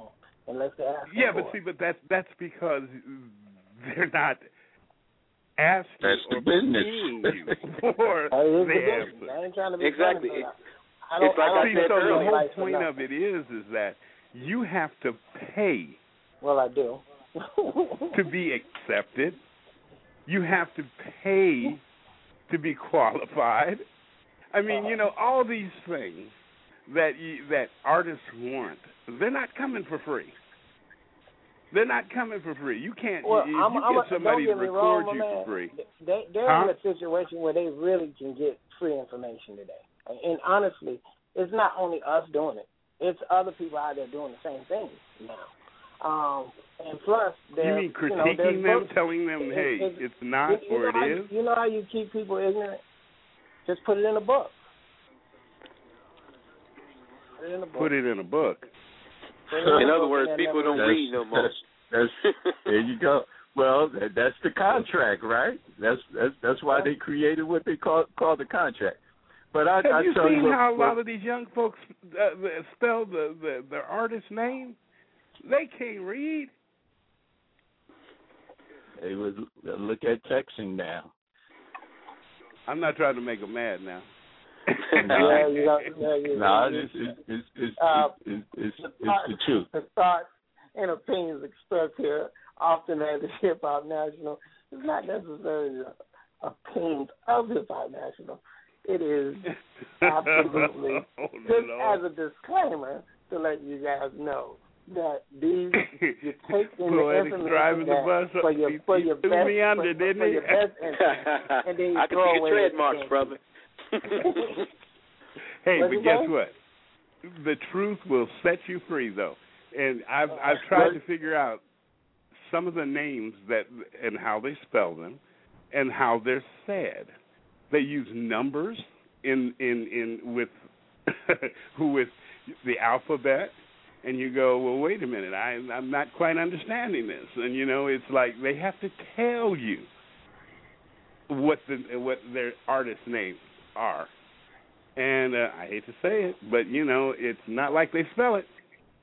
D: unless they ask.
F: Yeah,
D: for
F: but
D: it.
F: see, but that's that's because they're not asking
G: That's
F: or
G: the business.
F: paying you for
D: That is
F: the
D: the
F: answer.
D: business. I ain't trying to be
E: Exactly.
D: funny,
E: It-
D: but I don't,
E: it's like
D: I don't
E: I
F: See,
E: said
F: so the
E: earlier.
F: whole point of it is, is that you have to pay
D: Well, I do.
F: to be accepted. You have to pay to be qualified. I mean, you know, all these things that you, that artists want, they're not coming for free. They're not coming for free. You can't.
D: Well,
F: if you
D: I'm,
F: get
D: I'm,
F: somebody
D: don't
F: to
D: get me
F: record
D: wrong, my
F: you
D: man.
F: for free,
D: They, they're
F: huh?
D: in a situation where they really can get free information today. And honestly, it's not only us doing it. It's other people out there doing the same thing now. Um, and plus,
F: you mean critiquing
D: you know,
F: them,
D: books,
F: telling them,
D: it,
F: hey,
D: it,
F: it's not
D: you, you
F: or
D: know
F: it
D: how,
F: is?
D: You know how you keep people ignorant? Just put it in a book. Put it in a book.
F: Put it in a book.
E: In other words, people don't
G: That's-
E: read no more.
G: That's, that's, there you go. Well, that, that's the contract, right? That's that's that's why they created what they call call the contract. But I,
F: Have
G: I
F: you
G: tell
F: seen
G: you what,
F: how a
G: what,
F: lot of these young folks uh, spell the, the the artist's name? They can't read.
G: they would look at texting now.
F: I'm not trying to make them mad now.
G: No,
D: yeah, you got, yeah, you,
G: no,
D: you,
G: it's it's it's it's,
D: uh,
G: it's, it's, it's
D: the
G: the truth.
D: The thoughts and opinions expressed here, often at the Hip Hop National, is not necessarily the opinions of Hip Hop National. It is absolutely
F: oh,
D: just
F: Lord.
D: as a disclaimer to let you guys know that these you take in the
F: Poetic
D: information
F: driving the
D: that
F: bus
D: for your
F: he,
D: for
F: he
D: your
F: threw
D: best
F: me under,
D: for,
F: didn't
D: for
F: he?
D: your best interest, and then you
E: I can
D: throw
E: see
D: away
E: your tread
D: the
E: marks,
D: things.
E: brother.
F: Hey,
D: What
F: but
D: you
F: guess
D: say?
F: what? The truth will set you free, though. And I've I've tried to figure out some of the names that and how they spell them, and how they're said. They use numbers in in in with with the alphabet, and you go, well, wait a minute, I I'm not quite understanding this. And you know, it's like they have to tell you what the what their artist names are. And uh, I hate to say it, but, you know, it's not like they spell it.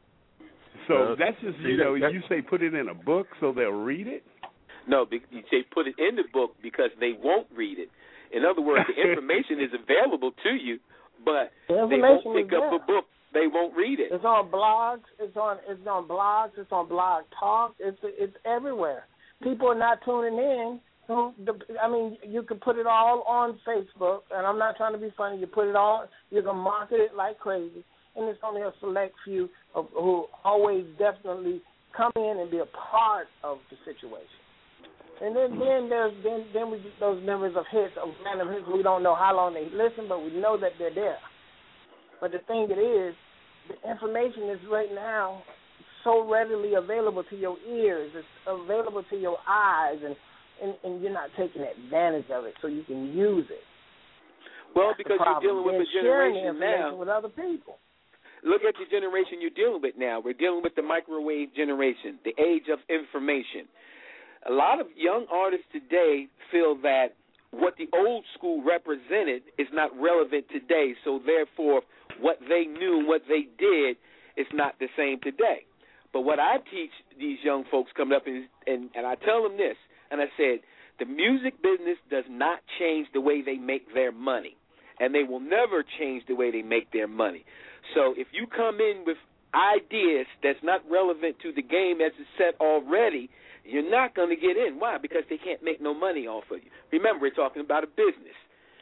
F: So
G: Well,
F: that's just,
G: see,
F: you know,
G: that,
F: you say put it in a book so they'll read it?
E: No, be- you say put it in the book because they won't read it. In other words, the information is available to you, but
D: The
E: they
D: information
E: won't pick
D: is
E: up
D: there.
E: a book. They won't read it.
D: It's on blogs. It's on. It's on blogs. It's on Blog Talk. It's it's everywhere. People are not tuning in. Who? The, I mean, you can put it all on Facebook, and I'm not trying to be funny. You put it all. You can market it like crazy, and it's only a select few of, who always definitely come in and be a part of the situation. And then then there's then then we get those numbers of hits of random hits. We don't know how long they listen, but we know that they're there. But the thing it is, the information is right now so readily available to your ears. It's available to your eyes, and, and, and you're not taking advantage of it, so you can use it.
E: Well,
D: That's
E: because
D: the
E: you're dealing with
D: Then
E: a
D: sharing the
E: generation
D: information
E: now.
D: with other people.
E: Look at the generation you're dealing with now. We're dealing with the microwave generation, the age of information. A lot of young artists today feel that what the old school represented is not relevant today, so therefore what they knew, what they did, is not the same today. But what I teach these young folks coming up, is, and, and I tell them this, and I said, the music business does not change the way they make their money, and they will never change the way they make their money. So if you come in with ideas that's not relevant to the game as it's set already, you're not going to get in. Why? Because they can't make no money off of you. Remember, we're talking about a business.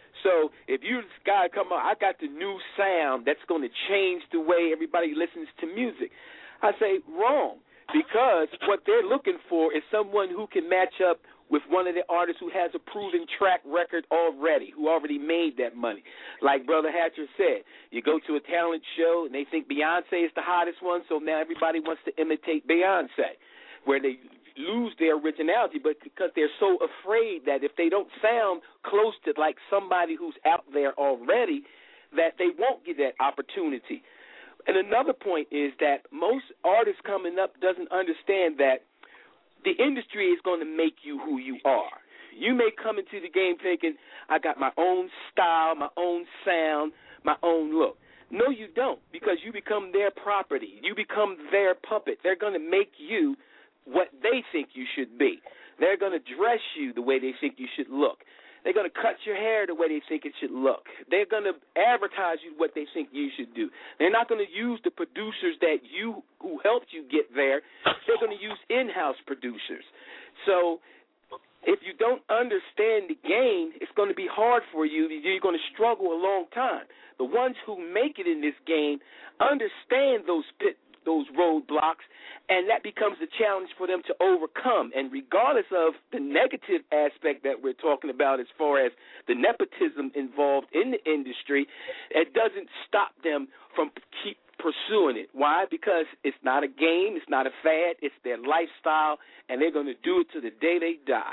E: So if you this guy come out, I got the new sound that's going to change the way everybody listens to music. I say wrong, because what they're looking for is someone who can match up with one of the artists who has a proven track record already, who already made that money. Like Brother Hatcher said, you go to a talent show and they think Beyonce is the hottest one, so now everybody wants to imitate Beyonce, where they lose their originality, but because they're so afraid that if they don't sound close to like somebody who's out there already, that they won't get that opportunity. And another point is that most artists coming up doesn't understand that the industry is going to make you who you are. You may come into the game thinking, I got my own style, my own sound, my own look. No, you don't, because you become their property. You become their puppet. They're going to make you what they think you should be. They're going to dress you the way they think you should look. They're going to cut your hair the way they think it should look. They're going to advertise you what they think you should do. They're not going to use the producers that you who helped you get there. They're going to use in-house producers. So if you don't understand the game, it's going to be hard for you. You're going to struggle a long time. The ones who make it in this game understand those pit, those roadblocks, and that becomes a challenge for them to overcome. And regardless of the negative aspect that we're talking about as far as the nepotism involved in the industry, it doesn't stop them from keep pursuing it. Why? Because it's not a game, it's not a fad, it's their lifestyle, and they're going to do it to the day they die.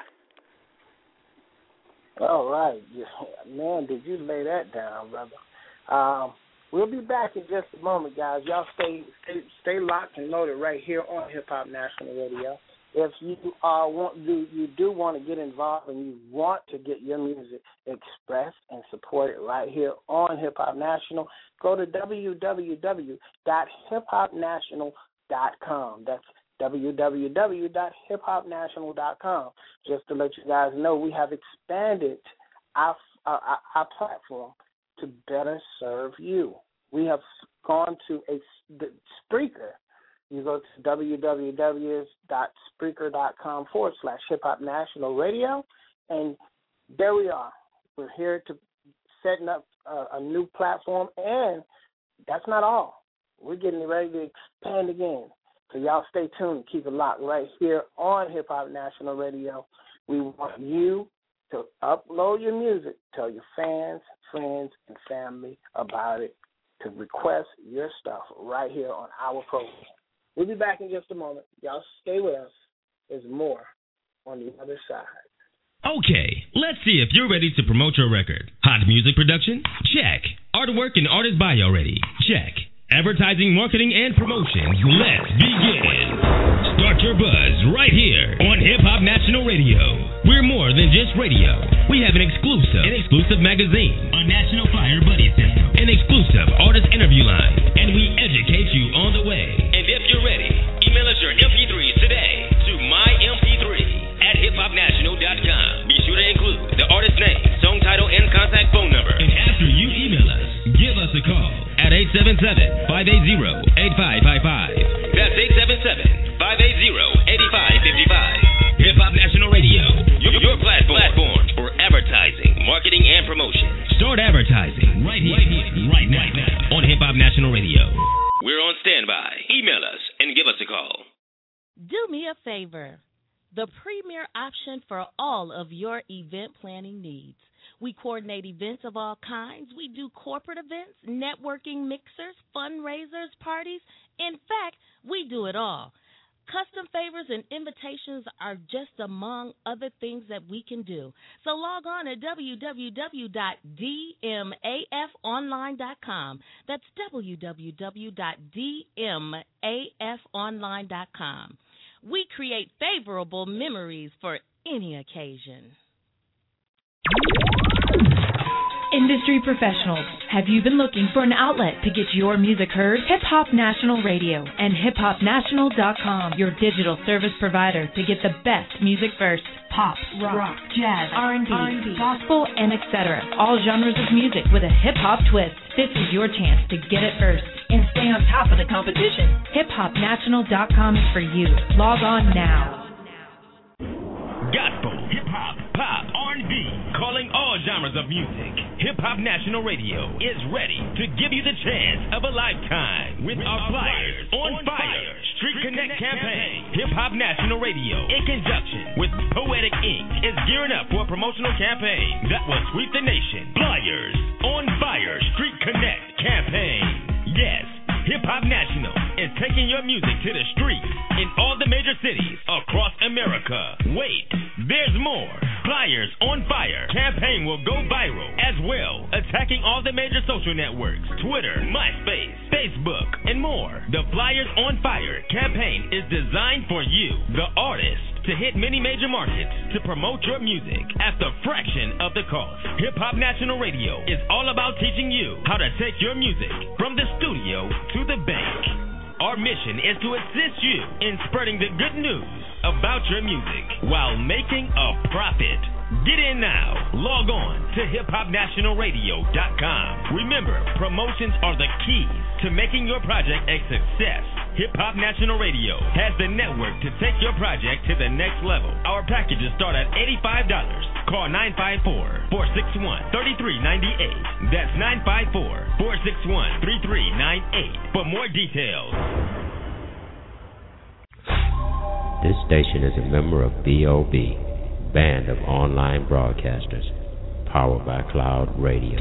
D: All right. Man, did you lay that down, brother. Um, we'll be back in just a moment, guys. Y'all stay stay, stay locked and loaded right here on Hip Hop National Radio. If you uh, want you, you do want to get involved and you want to get your music expressed and supported right here on Hip Hop National, go to w w w dot hip hop national dot com. That's w w w dot hip hop national dot com. Just to let you guys know, we have expanded our, our, our platform to better serve you. We have gone to a the Spreaker. You go to w w w dot spreaker dot com forward slash hip hop national radio, and there we are. We're here to setting up a, a new platform, and that's not all. We're getting ready to expand again. So y'all stay tuned. Keep it locked right here on Hip Hop National Radio. We want you to upload your music, tell your fans, friends, and family about it, to request your stuff right here on our program. We'll be back in just a moment. Y'all stay with us. There's more on the other side.
M: Okay, let's see if you're ready to promote your record. Hot music production? Check. Artwork and artist bio ready? Check. Advertising, marketing, and promotions. Let's begin. Start your buzz right here on Hip Hop National Radio. We're more than just radio. We have an exclusive, an exclusive magazine, a national flyer buddy system, an exclusive artist interview line, and we educate you on the way. And if you're ready, email us your M P threes today to my M P three at hip hop national dot com. Be sure to include the artist name, song title, and contact phone number. And after you email us, give us a call at eight seven seven, five eight zero, eight five five five. That's eight seven seven, five eight zero, eight five five five. Hip Hop National Radio, your, your platform, platform for advertising, marketing, and promotion. Start advertising right here, right, here, right, now, right now on Hip Hop National Radio. We're on standby. Email us and give us a call.
K: Do me a favor. The premier option for all of your event planning needs. We coordinate events of all kinds. We do corporate events, networking mixers, fundraisers, parties. In fact, we do it all. Custom favors and invitations are just among other things that we can do. So log on to w w w dot d m a f online dot com. That's w w w dot d m a f online dot com. We create favorable memories for any occasion.
N: Industry professionals, have you been looking for an outlet to get your music heard? Hip Hop National Radio and hip hop national dot com, your digital service provider to get the best music first. Pop, rock, rock jazz, R and B, gospel, and et cetera. All genres of music with a hip-hop twist. This is your chance to get it first and stay on top of the competition. hip hop national dot com is for you. Log on now.
M: Gospel, hip-hop, pop, R and B, calling all genres of music. Hip Hop National Radio is ready to give you the chance of a lifetime with our Flyers on Fire Street Connect campaign. Hip Hop National Radio, in conjunction with Poetic Incorporated, is gearing up for a promotional campaign that will sweep the nation. Flyers on Fire Street Connect campaign. Yes, Hip Hop National is taking your music to the streets in all the major cities across America. Wait, there's more. Flyers on Fire campaign will go viral as well, attacking all the major social networks, Twitter, MySpace, Facebook, and more. The Flyers on Fire campaign is designed for you, the artist, to hit many major markets to promote your music at the fraction of the cost. Hip Hop National Radio is all about teaching you how to take your music from the studio to the bank. Our mission is to assist you in spreading the good news about your music while making a profit. Get in now. Log on to hip hop national radio dot com. Remember, promotions are the keys to making your project a success. Hip Hop National Radio has the network to take your project to the next level. Our packages start at eighty-five dollars. Call nine five four, four six one, three three nine eight. That's nine five four, four six one, three three nine eight for more details.
L: This station is a member of B O B, Band of Online Broadcasters, powered by Cloud Radio.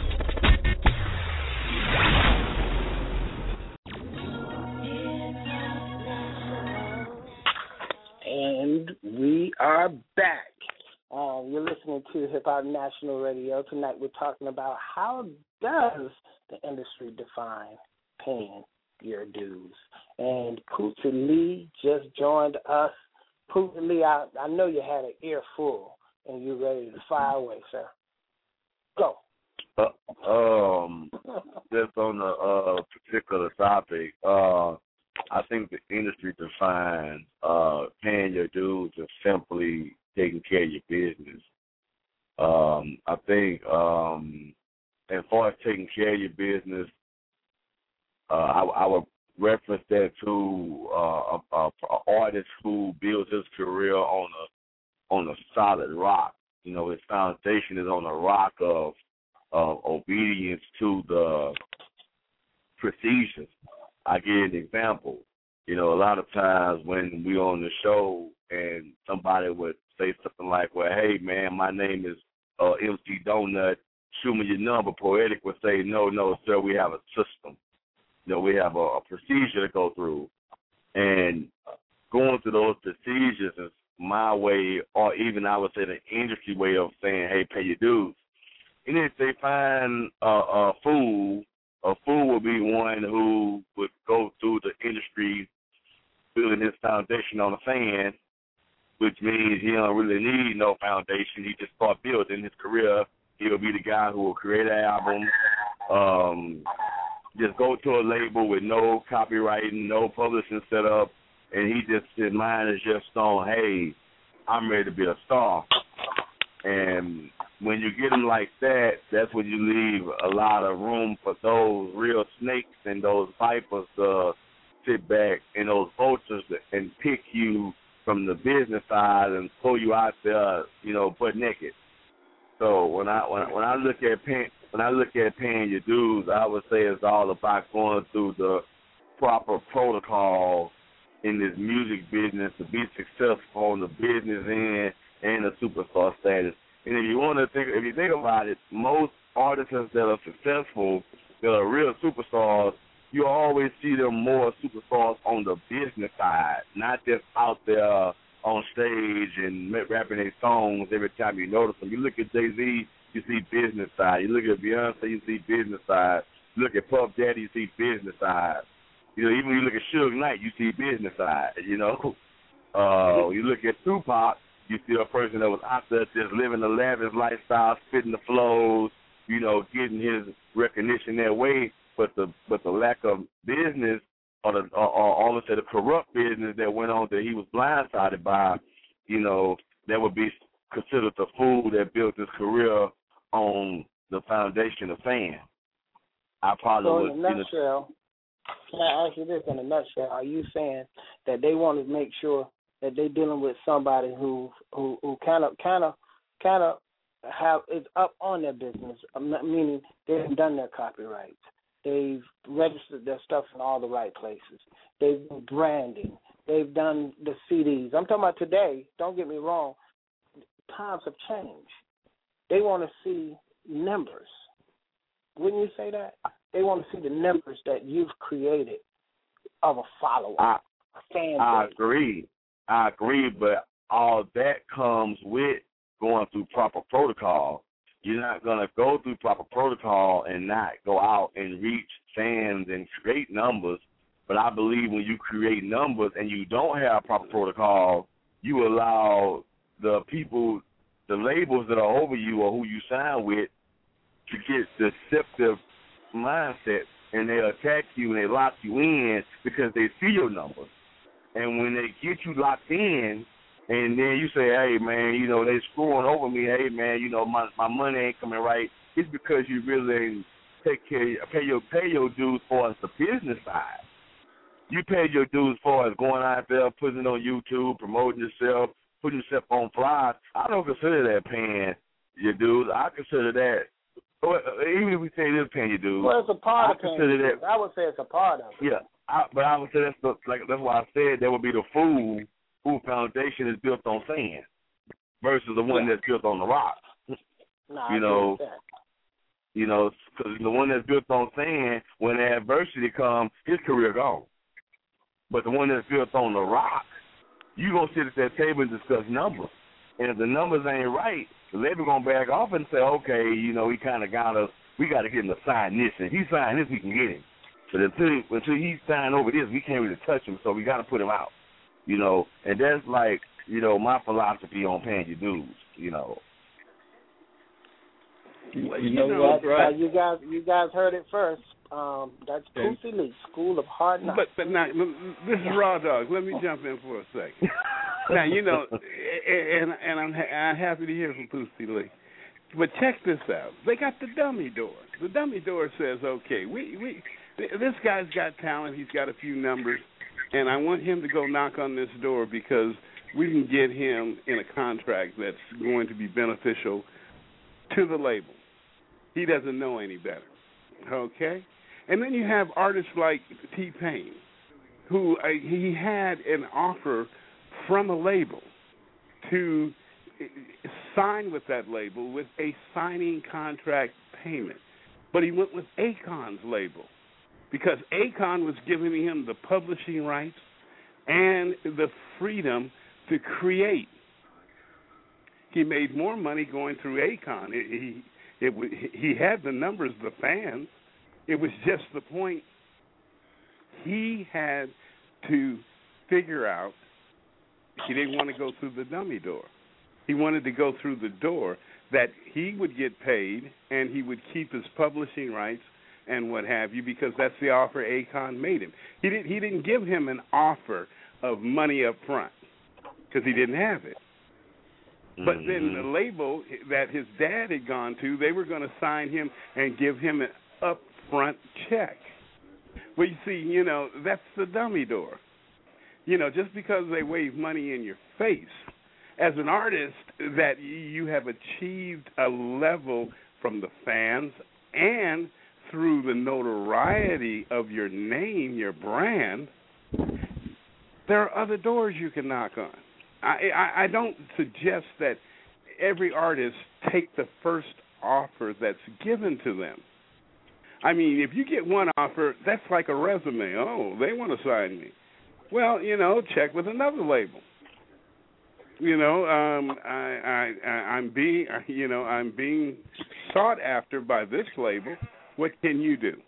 D: And we are back. Um, you're listening to Hip Hop National Radio. Tonight we're talking about how does the industry define paying your dues. And Poochie Lee just joined us. Poochie Lee, I, I know you had an ear full and you're ready to fire away, sir. Go.
O: Uh, um, just on the uh, particular topic, uh, I think the industry defines uh, paying your dues as simply taking care of your business. Um, I think um, as far as taking care of your business, uh, I, I would reference that to uh, a, a, a artist who builds his career on a on a solid rock. You know, his foundation is on a rock of of obedience to the procedures. I give an example. You know, a lot of times when we on the show and somebody would say something like, well, hey, man, my name is uh, M C Donut, shoot me your number. Poetic would say, no, no, sir, we have a system. You know, we have a, a procedure to go through. And going through those procedures is my way, or even I would say the industry way of saying, hey, pay your dues. And if they find a, a fool, a fool would be one who would go through the industry building his foundation on a fan, which means he don't really need no foundation. He just start building his career. He'll be the guy who will create an album, um, just go to a label with no copywriting, no publishing set up, and he just, his mind is just on, hey, I'm ready to be a star. And when you get them like that, that's when you leave a lot of room for those real snakes and those vipers to sit back and those vultures and pick you from the business side and pull you out there, you know, butt naked. So when I when, when I look at pay, when I look at paying your dues, I would say it's all about going through the proper protocol in this music business to be successful on the business end and the superstar status. And if you want to think, if you think about it, most artists that are successful, that are real superstars, you always see them more superstars on the business side, not just out there on stage and rapping their songs every time you notice them. You look at Jay-Z, you see business side. You look at Beyonce, you see business side. You look at Puff Daddy, you see business side. You know, even when you look at Suge Knight, you see business side, you know. Uh, you look at Tupac, you see a person that was out there just living a lavish lifestyle, spitting the flows, you know, getting his recognition that way. But the but the lack of business, or the or, or all of the corrupt business that went on that he was blindsided by, you know, that would be considered the fool that built his career on the foundation of fame. I probably
D: so
O: would.
D: in a nutshell, can I ask you this in a nutshell? Are you saying that they want to make sure that they're dealing with somebody who who who kind of kind of kind of have is up on their business, meaning they've done their copyrights, they've registered their stuff in all the right places, they've been branding, they've done the C Ds. I'm talking about today. Don't get me wrong. Times have changed. They want to see numbers. Wouldn't you say that? They want to see the numbers that you've created of a follower,
O: I,
D: a fan
O: I
D: base.
O: agree. I agree, but all that comes with going through proper protocol. You're not going to go through proper protocol and not go out and reach fans and create numbers. But I believe when you create numbers and you don't have proper protocol, you allow the people, the labels that are over you or who you sign with, to get deceptive mindset, and they attack you and they lock you in because they see your numbers. And when they get you locked in, and then you say, hey, man, you know, they screwing over me. Hey, man, you know, my my money ain't coming right. It's because you really take care, pay your pay your dues for the business side. You pay your dues for going out there, putting it on YouTube, promoting yourself, putting yourself on flyers. I don't consider that paying your dues. I consider that, even if we say this paying your dues.
D: Well, it's a part
O: I
D: of paying
O: consider
D: your
O: that.
D: dues. I would say it's a part of it.
O: Yeah, I, but I would say that's the, like that's why I said there would be the fool whose foundation is built on sand versus the one
D: yeah.
O: that's built on the rock.
D: No,
O: you
D: I
O: know,
D: agree with that.
O: You know, because the one that's built on sand, when adversity comes, his career gone. But the one that's built on the rock, you gonna sit at that table and discuss numbers. And if the numbers ain't right, the label gonna back off and say, okay, you know, he kind of got us. We got to get him to sign this, and if he sign this, we can get him. But until until he sign over this, we can't really touch him. So we got to put him out. You know, and that's like, you know, my philosophy on paying your dues. You know.
D: You, you know, know what, right? Uh, you guys, you guys heard it first. Um, that's Pussy Lee, School of Hard Knocks.
F: But but now this is Raw Dog. Let me jump in for a second. Now you know, and and I'm I'm happy to hear from Pussy Lee. But check this out. They got the dummy door. The dummy door says, okay, we we this guy's got talent. He's got a few numbers, and I want him to go knock on this door because we can get him in a contract that's going to be beneficial to the label. He doesn't know any better, okay? And then you have artists like T-Pain, who uh, he had an offer from a label to sign with that label with a signing contract payment. But he went with Akon's label because Akon was giving him the publishing rights and the freedom to create. He made more money going through Akon. It, he it, he had the numbers, the fans. It was just the point he had to figure out he didn't want to go through the dummy door. He wanted to go through the door that he would get paid and he would keep his publishing rights and what have you, because that's the offer Akon made him. He didn't he didn't give him an offer of money up front because he didn't have it. But then the label that his dad had gone to, they were going to sign him and give him an upfront check. Well, you see, you know, that's the dummy door. You know, just because they wave money in your face, as an artist that you have achieved a level from the fans and through the notoriety of your name, your brand, there are other doors you can knock on. I, I, I don't suggest that every artist take the first offer that's given to them. I mean, if you get one offer, that's like a resume. Oh, they want to sign me. Well, you know, check with another label. You know, um, I, I, I'm being, you know, I'm being sought after by this label. What can you do?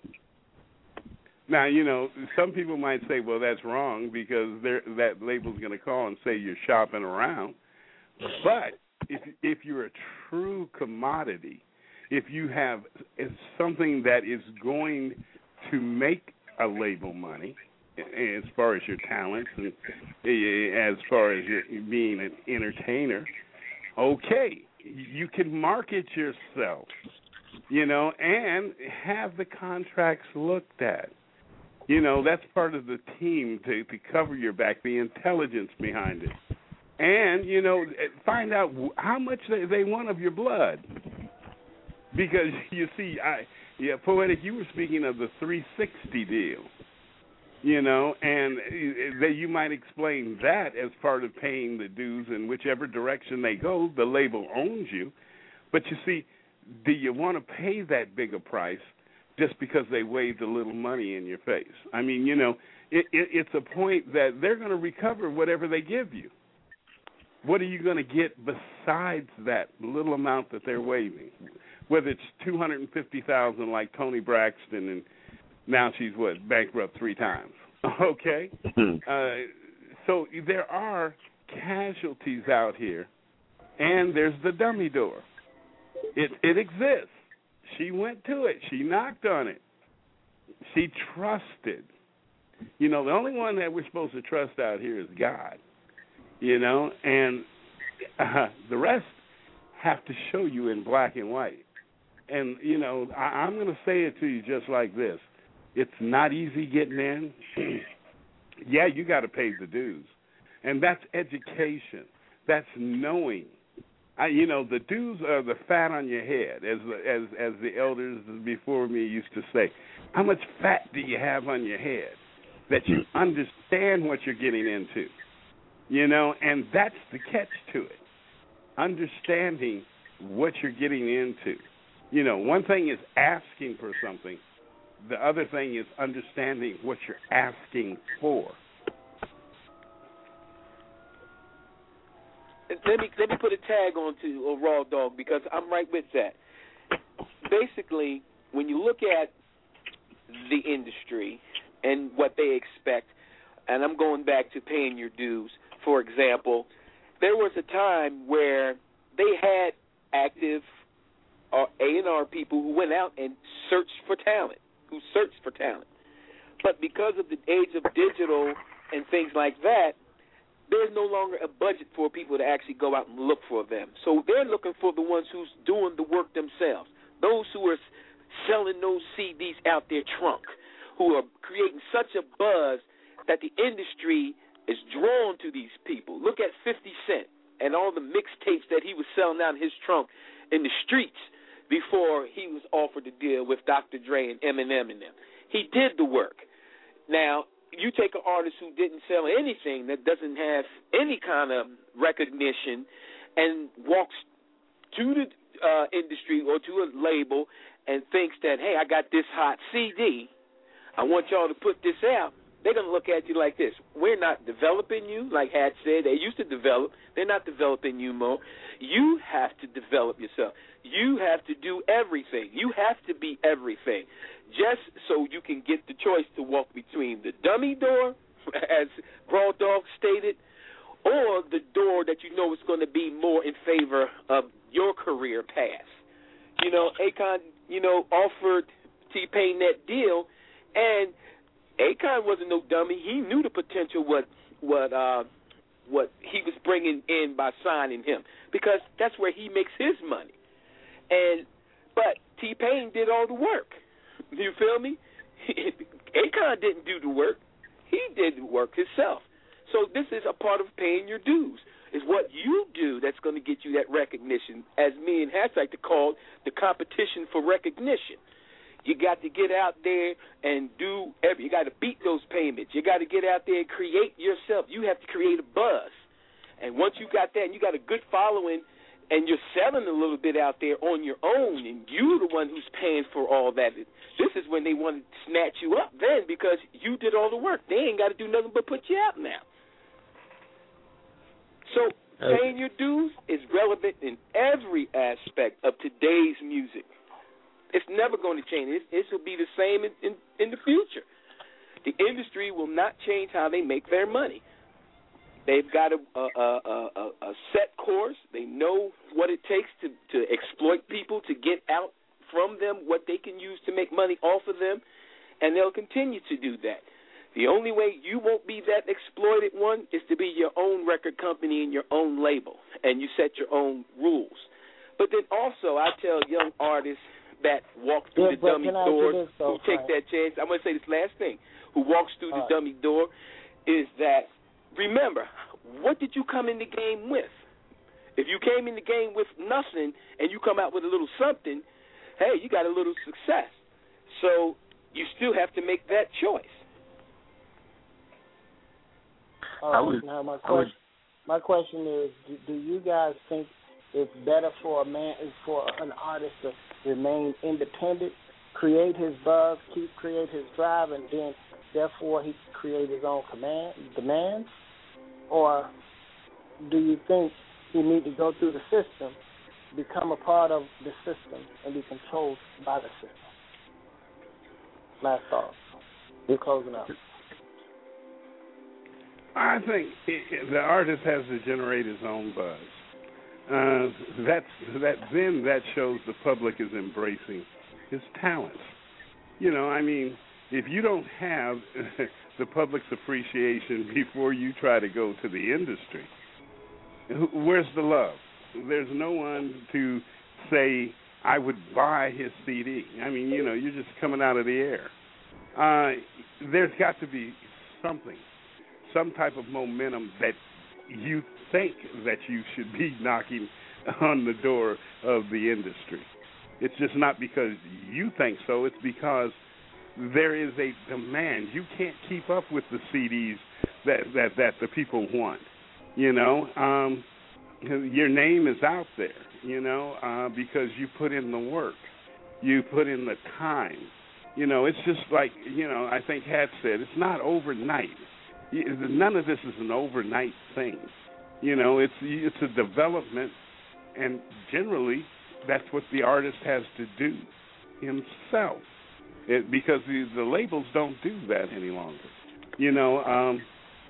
F: Now, you know, some people might say, well, that's wrong because that label's going to call and say you're shopping around. But if if you're a true commodity, if you have something that is going to make a label money, as far as your talents and as far as your being an entertainer, okay, you can market yourself, you know, and have the contracts looked at. You know, that's part of the team to, to cover your back, the intelligence behind it. And, you know, find out how much they, they want of your blood. Because, you see, I yeah, Poetic, you were speaking of the three sixty deal, you know, and that you might explain that as part of paying the dues in whichever direction they go. The label owns you. But, you see, do you want to pay that big a price just because they waved a little money in your face? I mean, you know, it, it, it's a point that they're going to recover whatever they give you. What are you going to get besides that little amount that they're waving? Whether it's two hundred fifty thousand dollars like Toni Braxton, and now she's, what, bankrupt three times. Okay? uh, so there are casualties out here, and there's the dummy door. It it exists. She went to it. She knocked on it. She trusted. You know, the only one that we're supposed to trust out here is God. You know, and uh, the rest have to show you in black and white. And, you know, I, I'm going to say it to you just like this. It's not easy getting in. Yeah, you got to pay the dues. And that's education. That's knowing. I, you know, the dues are the fat on your head, as as as the elders before me used to say. How much fat do you have on your head that you understand what you're getting into? You know, and that's the catch to it. Understanding what you're getting into. You know, one thing is asking for something. The other thing is understanding what you're asking for.
E: Let me let me put a tag on to a Raw Dog because I'm right with that. Basically, when you look at the industry and what they expect, and I'm going back to paying your dues, for example, there was a time where they had active uh, A and R people who went out and searched for talent, who searched for talent. But because of the age of digital and things like that, there's no longer a budget for people to actually go out and look for them. So they're looking for the ones who's doing the work themselves, those who are selling those C Ds out their trunk, who are creating such a buzz that the industry is drawn to these people. Look at fifty Cent and all the mixtapes that he was selling out in his trunk in the streets before he was offered to deal with Doctor Dre and Eminem and them. He did the work. Now, you take an artist who didn't sell anything, that doesn't have any kind of recognition, and walks to the uh, industry or to a label and thinks that, hey, I got this hot C D, I want y'all to put this out. They're going to look at you like this. We're not developing you, like Hatch said. They used to develop. They're not developing you more. You have to develop yourself. You have to do everything. You have to be everything, just so you can get the choice to walk between the dummy door, as Raw Dog stated, or the door that you know is going to be more in favor of your career path. You know, Akon, you know, offered T-Pain that deal, and Akon wasn't no dummy. He knew the potential what what uh, what he was bringing in by signing him, because that's where he makes his money. And but T-Pain did all the work. You feel me? Akon didn't do the work. He did the work himself. So this is a part of paying your dues. Is what you do that's going to get you that recognition, as me and Hatch like to call the competition for recognition. You got to get out there and do every. You got to beat those payments. You got to get out there and create yourself. You have to create a buzz. And once you got that, and you got a good following, and you're selling a little bit out there on your own, and you're the one who's paying for all that, this is when they want to snatch you up then, because you did all the work. They ain't got to do nothing but put you out now. So paying your dues is relevant in every aspect of today's music. It's never going to change. It, it will be the same in, in, in the future. The industry will not change how they make their money. They've got a, a, a, a, a set course. They know what it takes to, to exploit people, to get out from them what they can use to make money off of them, and they'll continue to do that. The only way you won't be that exploited one is to be your own record company and your own label, and you set your own rules. But then also I tell young artists that walk through
D: yeah,
E: the dummy doors,
D: this, though,
E: who take
D: right.
E: that chance. I'm going to say this last thing, who walks through the
D: right.
E: dummy door, is that, remember, what did you come in the game with? If you came in the game with nothing and you come out with a little something, hey, you got a little success. So you still have to make that choice.
D: Uh, was, now my question, my question is, do, do you guys think it's better for a man, for an artist to remain independent, create his buzz, keep create his drive, and then therefore he create his own command demands, or do you think he need to go through the system, become a part of the system, and be controlled by the system? Last thought. We're closing out.
F: I think it, it, the artist has to generate his own buzz. Uh, that's that. Then that shows the public is embracing his talents. You know, I mean, if you don't have the public's appreciation before you try to go to the industry, where's the love? There's no one to say, I would buy his C D. I mean, you know, you're just coming out of the air. Uh, there's got to be something, some type of momentum that you think that you should be knocking on the door of the industry. It's just not because you think so. It's because there is a demand. You can't keep up with the C Ds that, that, that the people want, you know. Um, your name is out there, you know, uh, because you put in the work. You put in the time. You know, it's just like, you know, I think Hat said, it's not overnight. None of this is an overnight thing. You know, it's it's a development, and generally that's what the artist has to do himself, it, because the, the labels don't do that any longer. You know, um,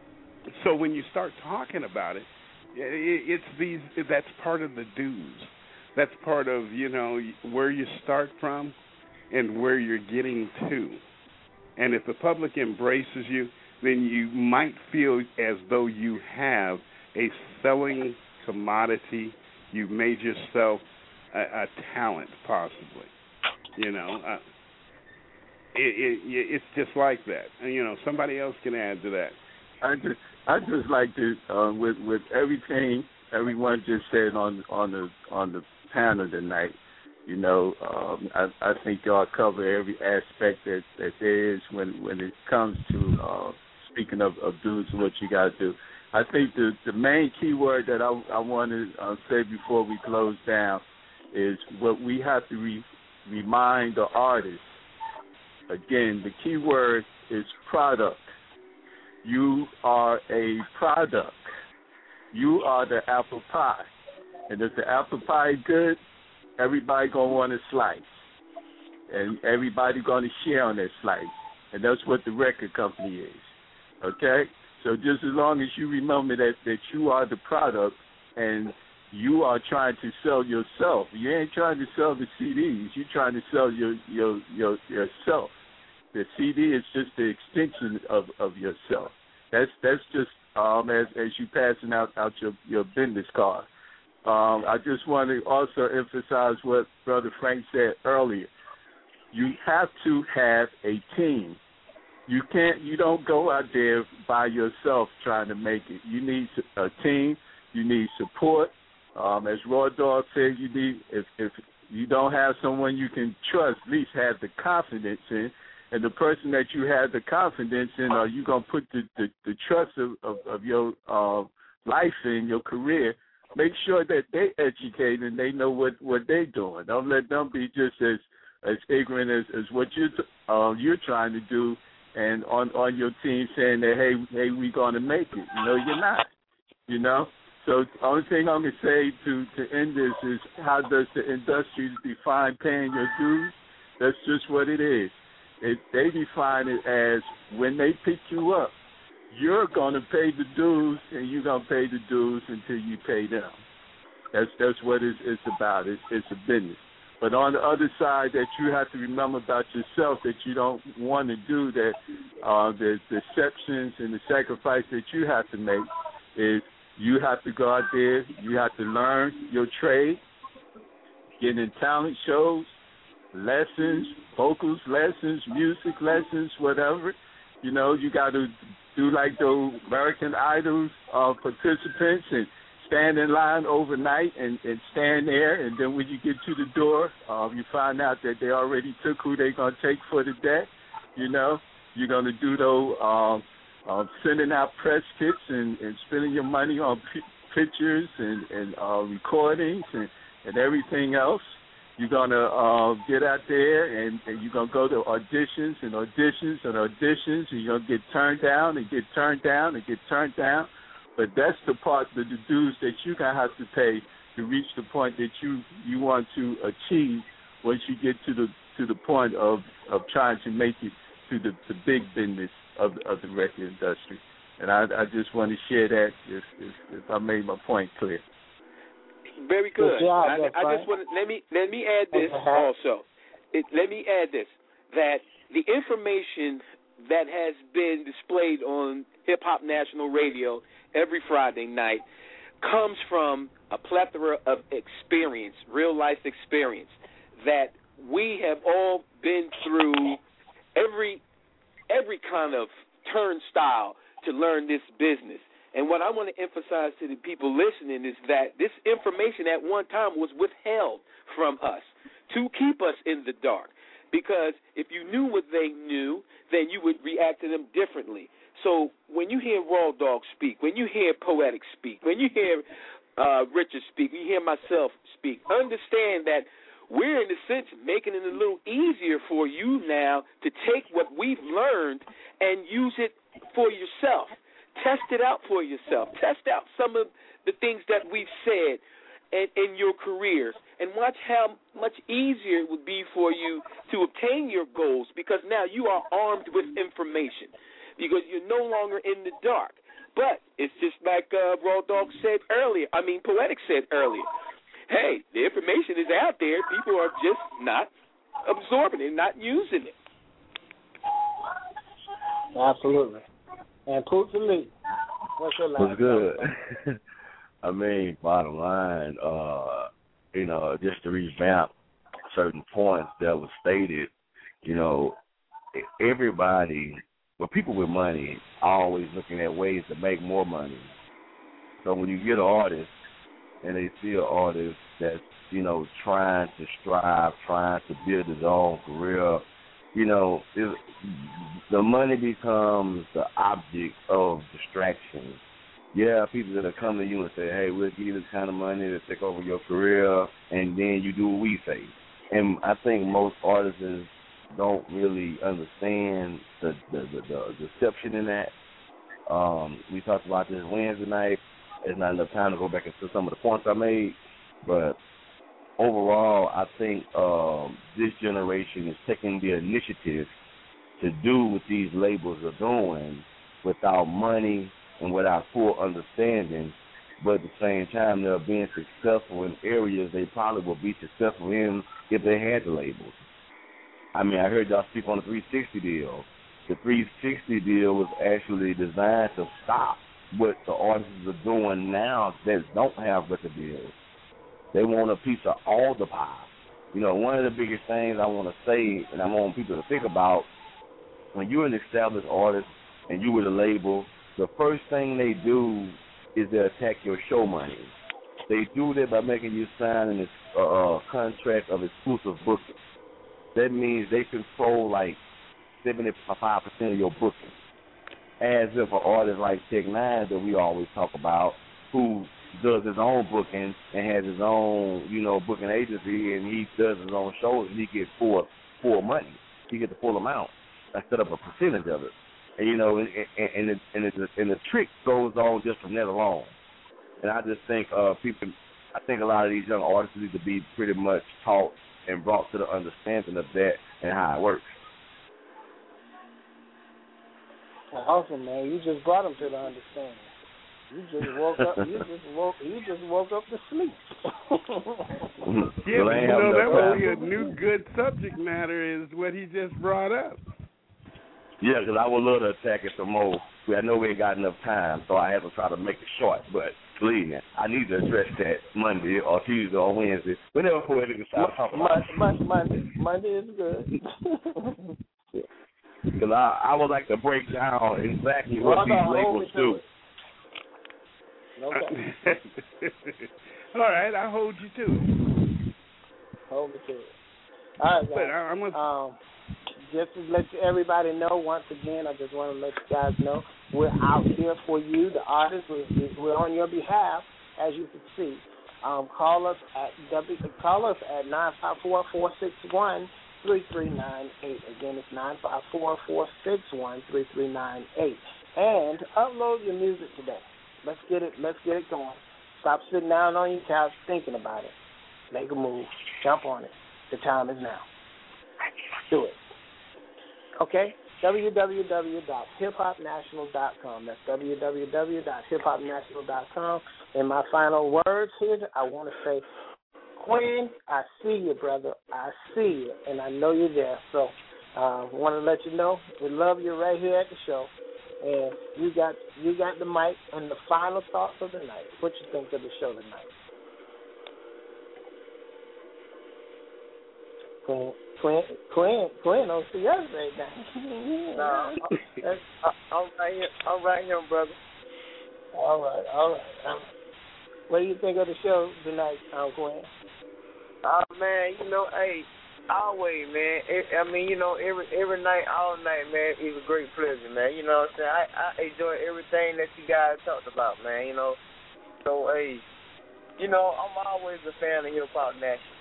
F: so when you start talking about it, it, it's these. That's part of the dues. That's part of, you know, where you start from and where you're getting to. And if the public embraces you, then you might feel as though you have a selling commodity. You've made yourself a, a talent, possibly. You know, uh, it, it, it's just like that. And, you know, somebody else can add to that.
G: I just, I just like to, uh, with with everything everyone just said on on the on the panel tonight. You know, um, I, I think y'all cover every aspect that, that there is when when it comes to uh, speaking of, of dudes and what you got to do. I think the, the main key word that I, I want to uh, say before we close down is what we have to re- remind the artists. Again, the key word is product. You are a product. You are the apple pie. And if the apple pie is good, everybody going to want a slice. And everybody going to share on that slice. And that's what the record company is. Okay? So just as long as you remember that, that you are the product and you are trying to sell yourself. You ain't trying to sell the C Ds. You're trying to sell your, your, your yourself. The C D is just the extension of, of yourself. That's that's just um, as as you passing out, out your, your business card. Um, I just want to also emphasize what Brother Frank said earlier. You have to have a team. You can't. You don't go out there by yourself trying to make it. You need a team. You need support. Um, as Raw Dog said, you need. If if you don't have someone you can trust, at least have the confidence in. And the person that you have the confidence in, are you going to put the, the, the trust of, of, of your uh, life in, your career, make sure that they educate and they know what, what they're doing. Don't let them be just as, as ignorant as, as what you're, uh, you're trying to do and on, on your team saying that, hey, hey, we're going to make it. No, you're not, you know. So the only thing I'm going to say to, to end this is, how does the industry define paying your dues? That's just what it is. It, they define it as when they pick you up, you're going to pay the dues, and you're going to pay the dues until you pay them. That's that's what it's, it's about. It's, it's a business. But on the other side, that you have to remember about yourself, that you don't want to do that, uh, the deceptions and the sacrifice that you have to make is you have to go out there, you have to learn your trade, get in talent shows, lessons, vocals lessons, music lessons, whatever. You know, you got to do like the American Idol uh, participants and stand in line overnight and, and stand there. And then when you get to the door, uh, you find out that they already took who they're going to take for the day. You know, you're going to do those um, uh, sending out press kits and, and spending your money on p- pictures and, and uh, recordings and, and everything else. You're going to uh, get out there and, and you're going to go to auditions and auditions and auditions, and you're going to get turned down and get turned down and get turned down. But that's the part, the, the dues that you're going to have to pay to reach the point that you, you want to achieve once you get to the to the point of, of trying to make it to the, the big business of, of the record industry. And I, I just want to share that if, if, if I made my point clear.
E: Very good.
D: Good job,
E: I, I just want to, let me let me add this also. It, let me add this, that the information that has been displayed on Hip Hop National Radio every Friday night comes from a plethora of experience, real life experience, that we have all been through every every kind of turnstile to learn this business. And what I want to emphasize to the people listening is that this information at one time was withheld from us to keep us in the dark. Because if you knew what they knew, then you would react to them differently. So when you hear Raw Dog speak, when you hear Poetic speak, when you hear uh, Richard speak, when you hear myself speak, understand that we're, in a sense, making it a little easier for you now to take what we've learned and use it for yourself. Test it out for yourself. Test out some of the things that we've said in, in your careers, and watch how much easier it would be for you to obtain your goals, because now you are armed with information, because you're no longer in the dark. But it's just like uh, Raw Dog said earlier, I mean Poetic said earlier, hey, the information is out there. People are just not absorbing it, not using it.
D: Absolutely. And Pooch Lee, what's your last?
O: What's good? I mean, bottom line, uh, you know, just to revamp certain points that were stated, you know, everybody, well, people with money are always looking at ways to make more money. So when you get an artist and they see an artist that's, you know, trying to strive, trying to build his own career, you know, it, the money becomes the object of distraction. Yeah, people that come to you and say, hey, we'll give you this kind of money to take over your career, and then you do what we say. And I think most artists don't really understand the, the, the, the deception in that. Um, we talked about this Wednesday night. There's not enough time to go back into some of the points I made, but overall, I think um, this generation is taking the initiative to do what these labels are doing without money and without full understanding, but at the same time, they're being successful in areas they probably would be successful in if they had the labels. I mean, I heard y'all speak on the three sixty deal. The three sixty deal was actually designed to stop what the artists are doing now that don't have record deals. They want a piece of all the pie. You know, one of the biggest things I want to say, and I want people to think about, when you're an established artist and you with a label, the first thing they do is they attack your show money. They do that by making you sign an uh, contract of exclusive booking. That means they control like seventy-five percent of your booking. As if an artist like Tech Nine that we always talk about, who does his own booking and has his own, you know, booking agency, and he does his own shows, and he gets full, full money. He gets the full amount instead of a percentage of it. And, you know, and, and, and, it, and, it, and the trick goes on just from that alone. And I just think uh, people, I think a lot of these young artists need to be pretty much taught and brought to the understanding of that and how it works.
D: Awesome, man. You just brought them to the understanding. You just woke up. You just woke. You just woke up to sleep.
F: Yeah, but you know that would be a new good subject matter. Is what he just brought up.
O: Yeah, because I would love to attack it some more. I know we ain't got enough time, so I have to try to make it short. But please, I need to address that Monday or Tuesday or Wednesday. Whenever Poetic can start talking about it.
D: Monday, Monday, Monday is good.
O: Because I, I would like to break down exactly what
D: well,
O: these
D: no,
O: labels do.
D: Okay.
F: All right, I'll hold you to it.
D: Hold me to it. All right, guys.
F: But I, I'm gonna...
D: um, just to let everybody know, once again, I just want to let you guys know we're out here for you, the artists. We're, we're on your behalf, as you can see. Um, call us at W. Call us at nine five four, four six one, three three nine eight. Again, it's nine five four, four six one, three three nine eight. And upload your music today. Let's get it. Let's get it going. Stop sitting down on your couch thinking about it. Make a move. Jump on it. The time is now. Do it. Okay? w w w dot hip hop national dot com. That's w w w dot hip hop national dot com. And my final words here, I want to say, Quinn, I see you, brother. I see you, and I know you're there. So I uh, want to let you know we love you right here at the show. And you got you got the mic and the final thoughts of the night. What you think of the show tonight? Quinn, Quinn, Quinn, Quinn don't see us right now.
P: No, that's, I'm right here. I'm right here, brother.
D: All right, all right. Um, what do you think of the show tonight, um, Quinn?
P: Oh, man, you know, hey, always, man. It, I mean, you know, every every night, all night, man, is a great pleasure, man. You know what I'm saying? I, I enjoy everything that you guys talked about, man, you know. So, hey, you know, I'm always a fan of Hip Hop National.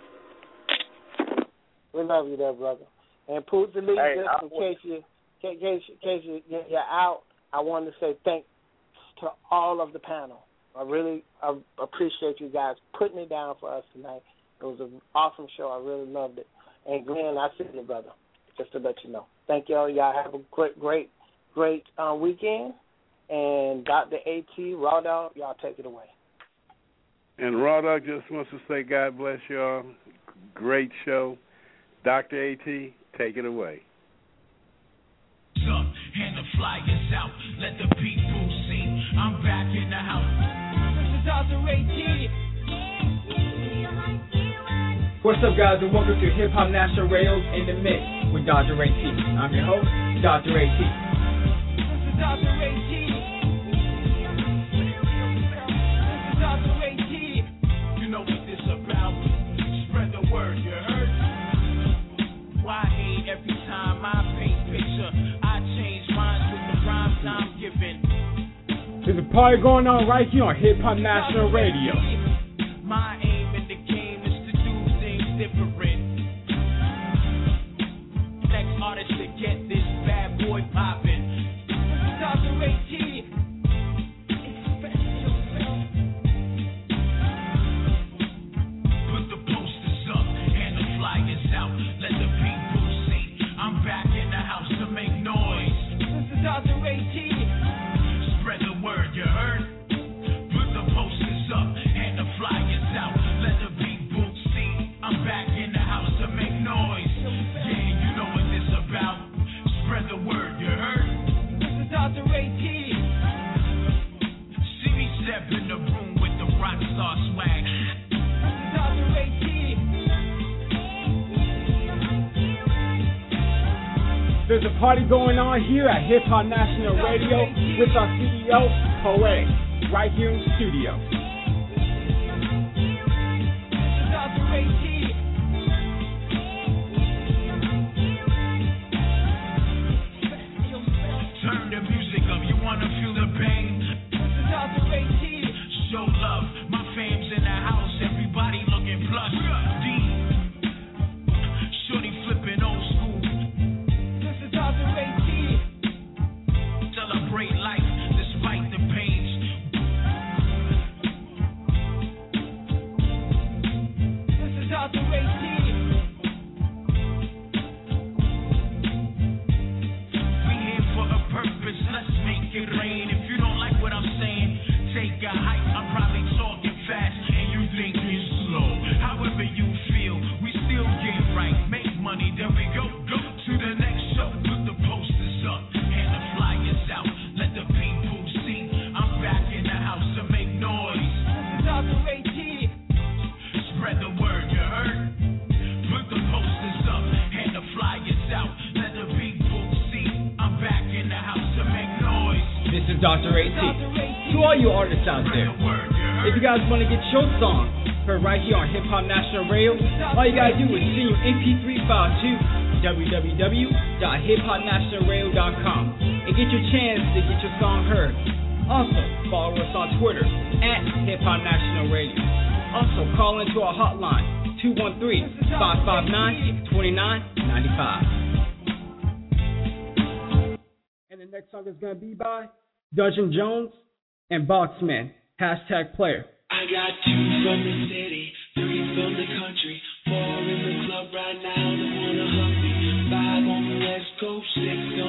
D: We love you there, brother. And Poots and Lee,
P: hey,
D: just in case, you, in case, in case you, you're out, I wanted to say thanks to all of the panel. I really I appreciate you guys putting it down for us tonight. It was an awesome show. I really loved it. And Glenn, I see you, brother, just to let you know. Thank y'all. Y'all have a great, great, great uh, weekend. And Doctor A.T., Raw Dog, y'all take it away.
F: And Raw Dog just wants to say God bless y'all. Great show. Doctor A.T., take it away.
Q: Up, hand the flyers out, let the people see. I'm back in the house. This is Doctor A.T.
R: What's up, guys, and welcome to Hip Hop National Radio in the Mix with Doctor A T. I'm your host, Doctor A T.
Q: This is Doctor A T. This is Doctor A T. You know what this about? Spread the word, you heard? Why hate every time I paint picture? I change minds with the rhymes I'm giving.
R: There's a party going on right here on Hip Hop National Radio.
Q: My aim in the game is to do things different. Next artist to get this bad boy poppin'. This is Doctor A T. Put the posters up and the flyers out. Let the people see I'm back in the house to make noise. This is Doctor A T. Spread the word, you heard? Put the posters up and the flyers out. Let the people see I'm back in the house to make noise. Yeah, you know what this about. Spread the word, you heard? This is Doctor A T. See me step in the room with the rock star swag. This is Doctor A T.
R: There's a party going on here at Hip Hop National Radio with our C E O, Poetic, right here in the studio.
Q: This is Doctor A T. Turn the music up, you wanna feel the pain? This is Doctor A T. Show love, my fam's in the house, everybody looking plush. D. Shorty flipping old school. This is Doctor A T. Celebrate life despite the pains. This is Doctor A T. We here for a purpose, let's make it rain. If you don't like what I'm saying, take a hike. I'm probably talking fast and you think it's slow. However you feel, we still get right. Make money, then we go, go to the next show. Put the posters up and the flyers out. Let the people see I'm back in the house to make noise. This is Doctor A T. Spread the word, you heard? Put the posters up and the flyers out. Let the people see I'm back in the house to make noise.
R: This is Doctor A T. To all you artists out there, if you guys want to get your song heard right here on Hip Hop National Radio, all you gotta do is send your M P three file to w w w dot hip hop national radio dot com and get your chance to get your song heard. Also, follow us on Twitter at Hip Hop National Radio. Also, call into our hotline two one three, five five nine, two nine nine five. And the next song is gonna be by Dungeon Jones and Boxman. Hashtag player.
Q: I got two from the city, three from the country, four in the club right now that wanna hug me, five on the west coast, six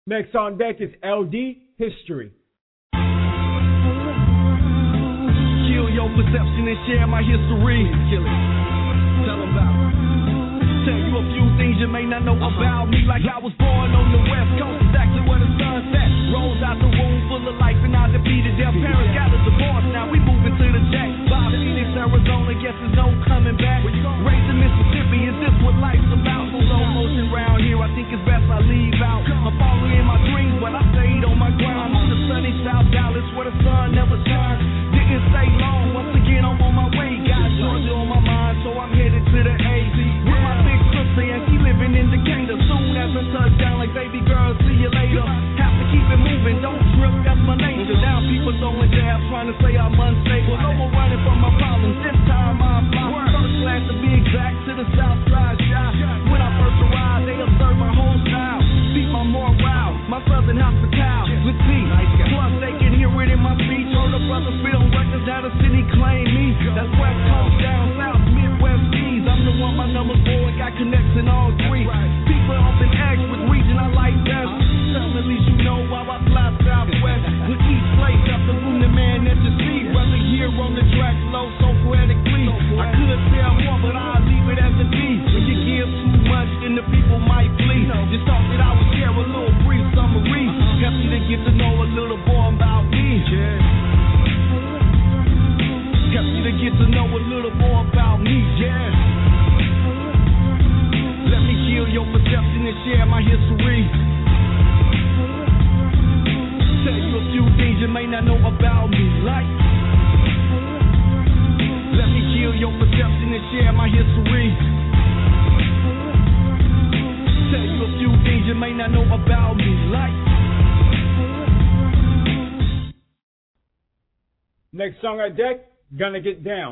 R: Next on deck is L D History.
S: Kill your perception and share my history. Kill it. Tell them about it. Tell you a few things you may not know about me. Like I was born on the west coast, exactly where the sun set. Rose out the room full of life and I defeated their parents. Got a divorce, now we moving to the Jack. By Phoenix, Arizona, guess there's no coming back. Raised in Mississippi, is this what life's about? Slow motion round here, I think it's best I leave out. I'm following my dreams, but I stayed on my ground. On the sunny South Dallas, where the sun never shines. Didn't stay long, once again I'm on my way. Got Georgia on my mind, so I'm headed to the A. With my big sister and she living in Decatur. Soon as I touch down, like baby girl, see you later. Have to keep it moving, don't trip, that's my nature. Now people throwing jabs, trying to say I'm unstable. No more running from my problems, this time I'm fly. First class to be exact, to the south side shot. When I first arrived, they observed my whole style. Beat my morale, my southern hospitality with tea. Plus they can hear it in my speech. Heard a brother spit on records that a city claim me. That's West Coast, down south, Midwest East. I'm the one, my number's four, got connects in all three. People often ask which region I like best. Tell at least you know why I fly southwest. With each place, up the room, the man that you see. Brother here on the track, flow so poetically. I could tell more, but I'll leave it as it be. When you give too much, then the people might flee. Just thought that I would share a little brief summary. Happy to get to know a little more about me. Happy to get to know a little more about me, yeah. Let me kill your perception and share my history. Tell you a few things you may not know about me, like. Let me kill your perception and share my history. Tell you a few things you may not know about me, like.
R: Next song on deck, Gonna Get Down.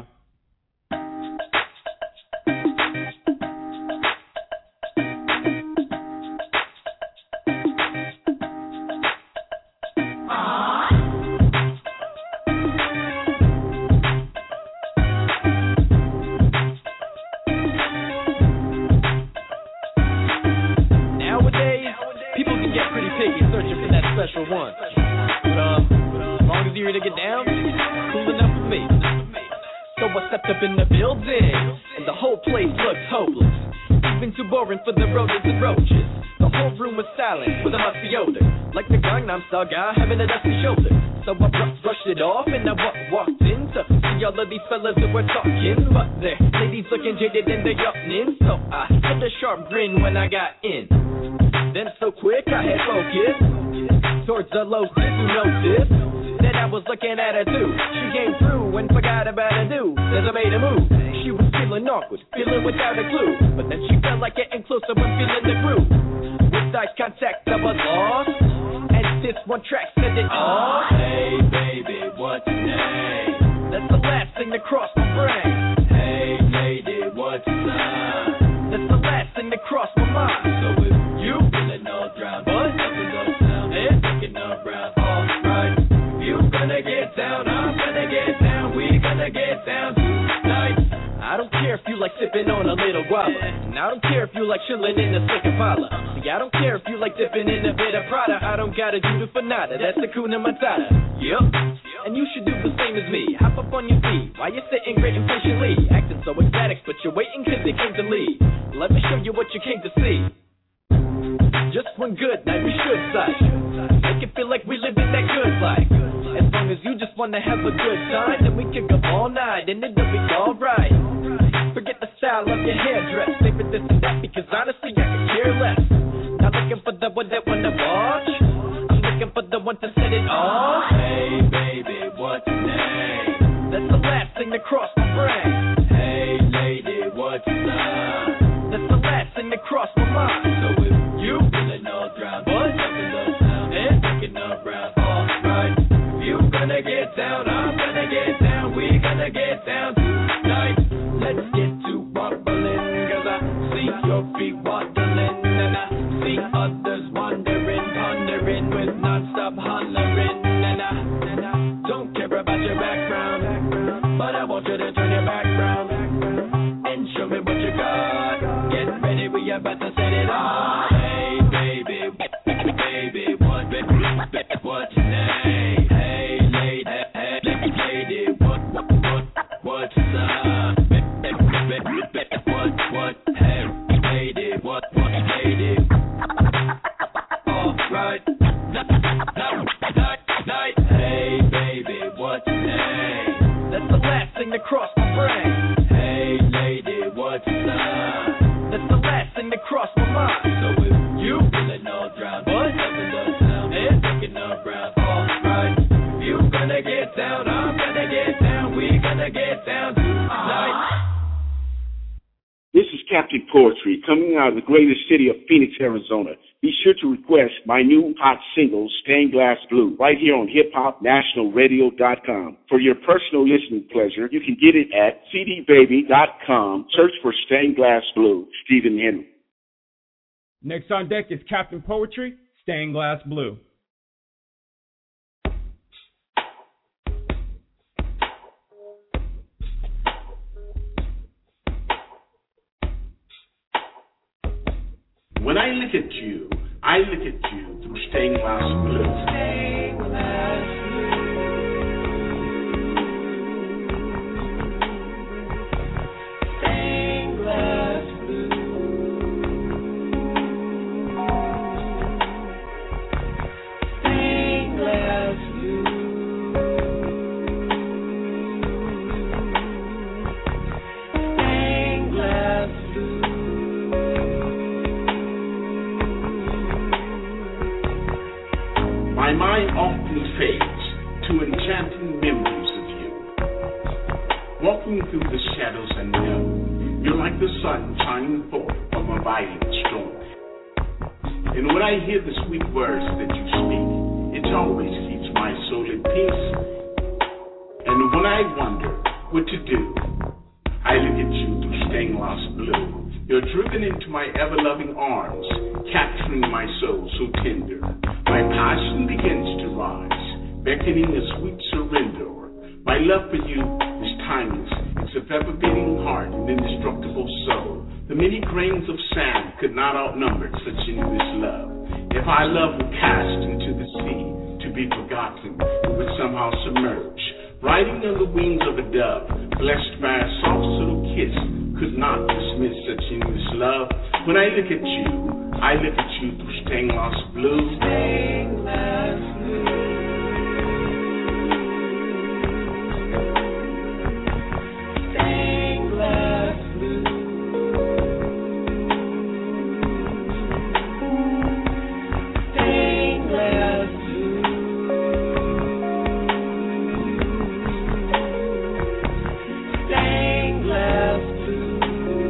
T: Nowadays, people can get pretty picky searching for that special one. But, uh, as long as you're here to get down, cool enough for me. So I stepped up in the building, and the whole place looked hopeless. Even too boring for the rodents and roaches. The whole room was silent with a musty odor, like the Gangnam Style guy having a dusty shoulder. So I br- brushed it off and I w- walked in to see all of these fellas that were talking, but their ladies looking jaded and they're yawning. So I had a sharp grin when I got in. Then so quick I had focused towards the low sis who noticed that I was looking at her too. She came through and forgot about a dude as I made a move. She was feeling awkward, feeling without a clue, but then she felt like getting closer when feeling the groove. With eye contact I was lost, and this one track said it all. Hey baby, what's your name? That's the last thing that crossed my brain. Hey lady, what's your sign? That's the last thing that crossed my mind. So if you feeling all drowned, but nothing goes down and looking around, alright. You gonna get down, I'm gonna get down, we gonna get down tonight. I don't care if you like sipping on a little guava, and I don't care if you like chilling in the slick Impala. See, I don't care if you like dipping in a bit of Prada. I don't gotta do the fanata, that's the Kuna Matata. Yep, and you should do the same as me. Hop up on your feet while you're sitting great impatiently, acting so ecstatic, but you're waiting cause they came to leave. Let me show you what you came to see. Just one good night we should sight, make it feel like we live in that good life. As long as you just wanna have a good time, then we can go all night and it'll be alright. Forget the style of your hairdress, save it this and that, because honestly I could care less. Not looking for the one that wanna watch, I'm looking for the one to set it off. Hey baby, what's your name? That's the last thing that crossed my brain. Hey lady, what's your sign? That's the last thing that crossed my mind. So if you feeling all drowned, but nothing goes down and looking around, alright. You gonna get down, I'm gonna get down, we gonna get down tonight. Let's get to bubbling, cause I see your feet waddling, and I see others wandering, pondering with non-stop hollering, and I, and I don't care about your background, but I want you to turn your background and show me what you got. Get ready, we about to set it off. Hey baby, baby,
H: Captain Poetry, coming out of the greatest city of Phoenix, Arizona. Be sure to request my new hot single, Stained Glass Blue, right here on hip hop national radio dot com. For your personal listening pleasure, you can get it at c d baby dot com. Search for Stained Glass Blue, Stephen Henry.
R: Next on deck is Captain Poetry, Stained Glass Blue.
U: When I look at you, I look at you through stained glass blue. Stained glass Stained glass blue. Stained glass blue. Stained glass blue. My mind often fades to enchanting memories of you. Walking through the shadows I know, you're like the sun shining forth from a violent storm. And when I hear the sweet words that you speak, it always keeps my soul at peace. And when I wonder what to do, I look at you through stained glass blue. You're driven into my ever-loving arms, capturing my soul so tender. My passion begins to rise, beckoning a sweet surrender. My love for you is timeless. It's a ever-beating heart, an indestructible soul. The many grains of sand could not outnumber such endless love. If our love were cast into the sea, to be forgotten, it would somehow submerge. Riding on the wings of a dove, blessed by a soft little kiss, could not dismiss such endless love. When I look at you, I look at you through stained glass blue. Stained glass blue. Stained glass blue. Stained glass blue. Stained glass blue.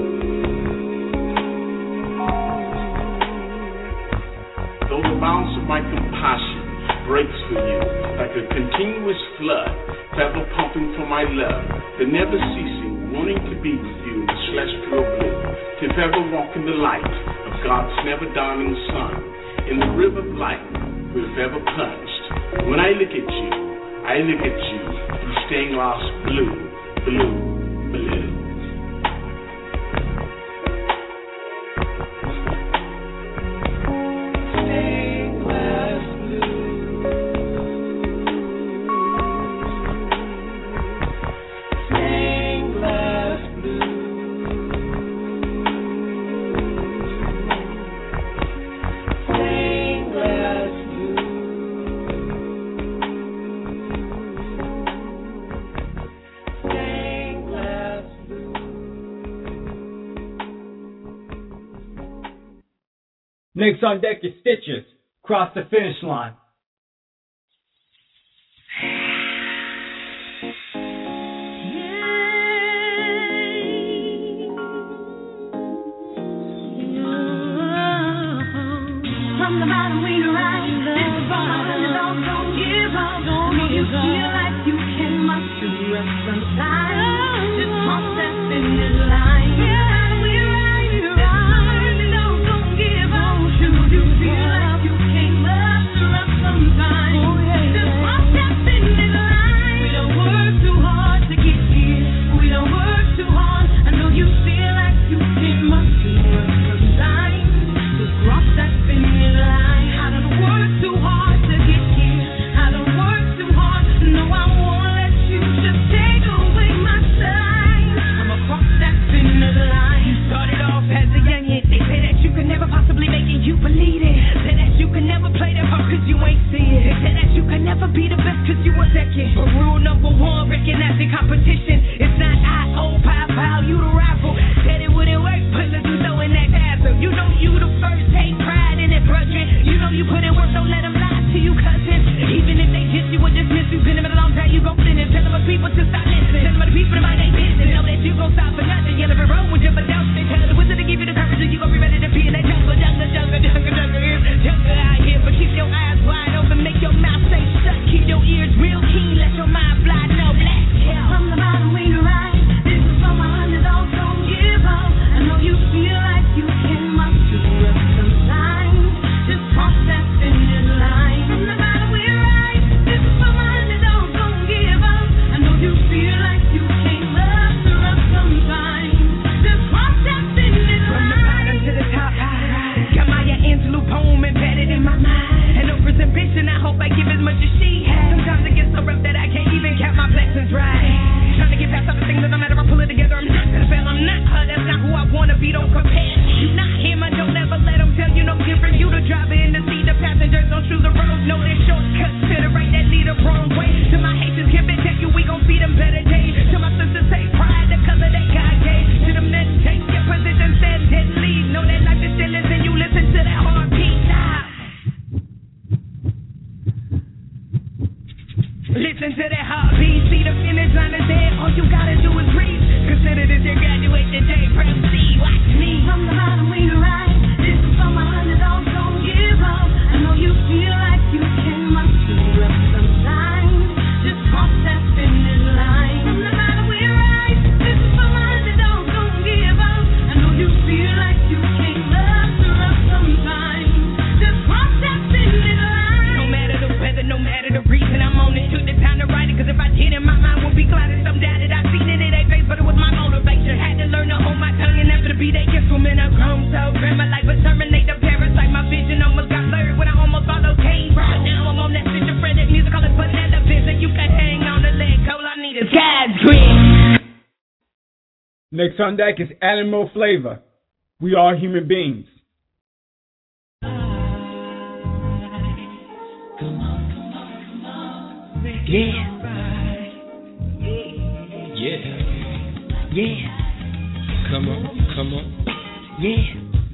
U: Though the bounce of my compassion breaks for you like a continuous flood, ever pumping for my love, the never ceasing, wanting to be with you in the celestial blue, to ever walk in the light of God's never dawning sun, in the river of light we've ever plunged. When I look at you, I look at you through stained glass blue, blue, blue.
R: Next on deck is Stitches, Cross the Finish Line.
V: From the bottom we rise, this bottom is all don't give up. Don't you feel like you can muster up sometimes? Just cross that finish line. Up
R: Next on deck is Animal Flavor. We are human beings.
A: Yeah. Yeah. Yeah. Come on, come on. Yeah.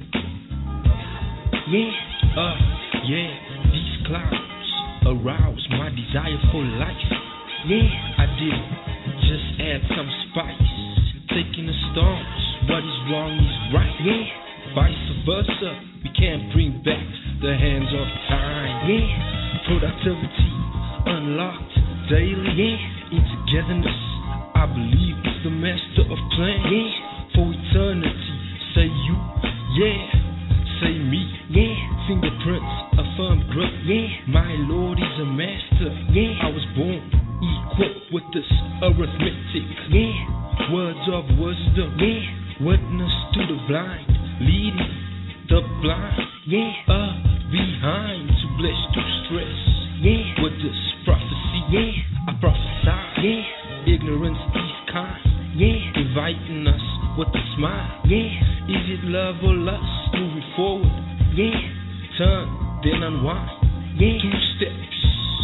A: Yeah. Uh, yeah. These clouds arouse my desire for life. Yeah. I did just add some spice. Taking the storms, what is wrong is right. Yeah. Vice versa, we can't bring back the hands of time. Yeah. Productivity unlocked daily. Yeah. In togetherness, I believe it's the master of plan. Yeah. For eternity, say you, yeah. Say me, yeah. Fingerprints, a firm grip. Yeah. My Lord is a master. Yeah. I was born equipped with this arithmetic. Yeah. Words of wisdom. Yeah. Witness to the blind, leading the blind. Yeah. Uh, behind to bless to stress. Yeah. With this prophecy. Yeah. I prophesy. Yeah. Ignorance is kind. Yeah. Inviting us with a smile. Yeah. Is it love or lust? Moving forward. Yeah. Turn, then unwind. Yeah. Two steps.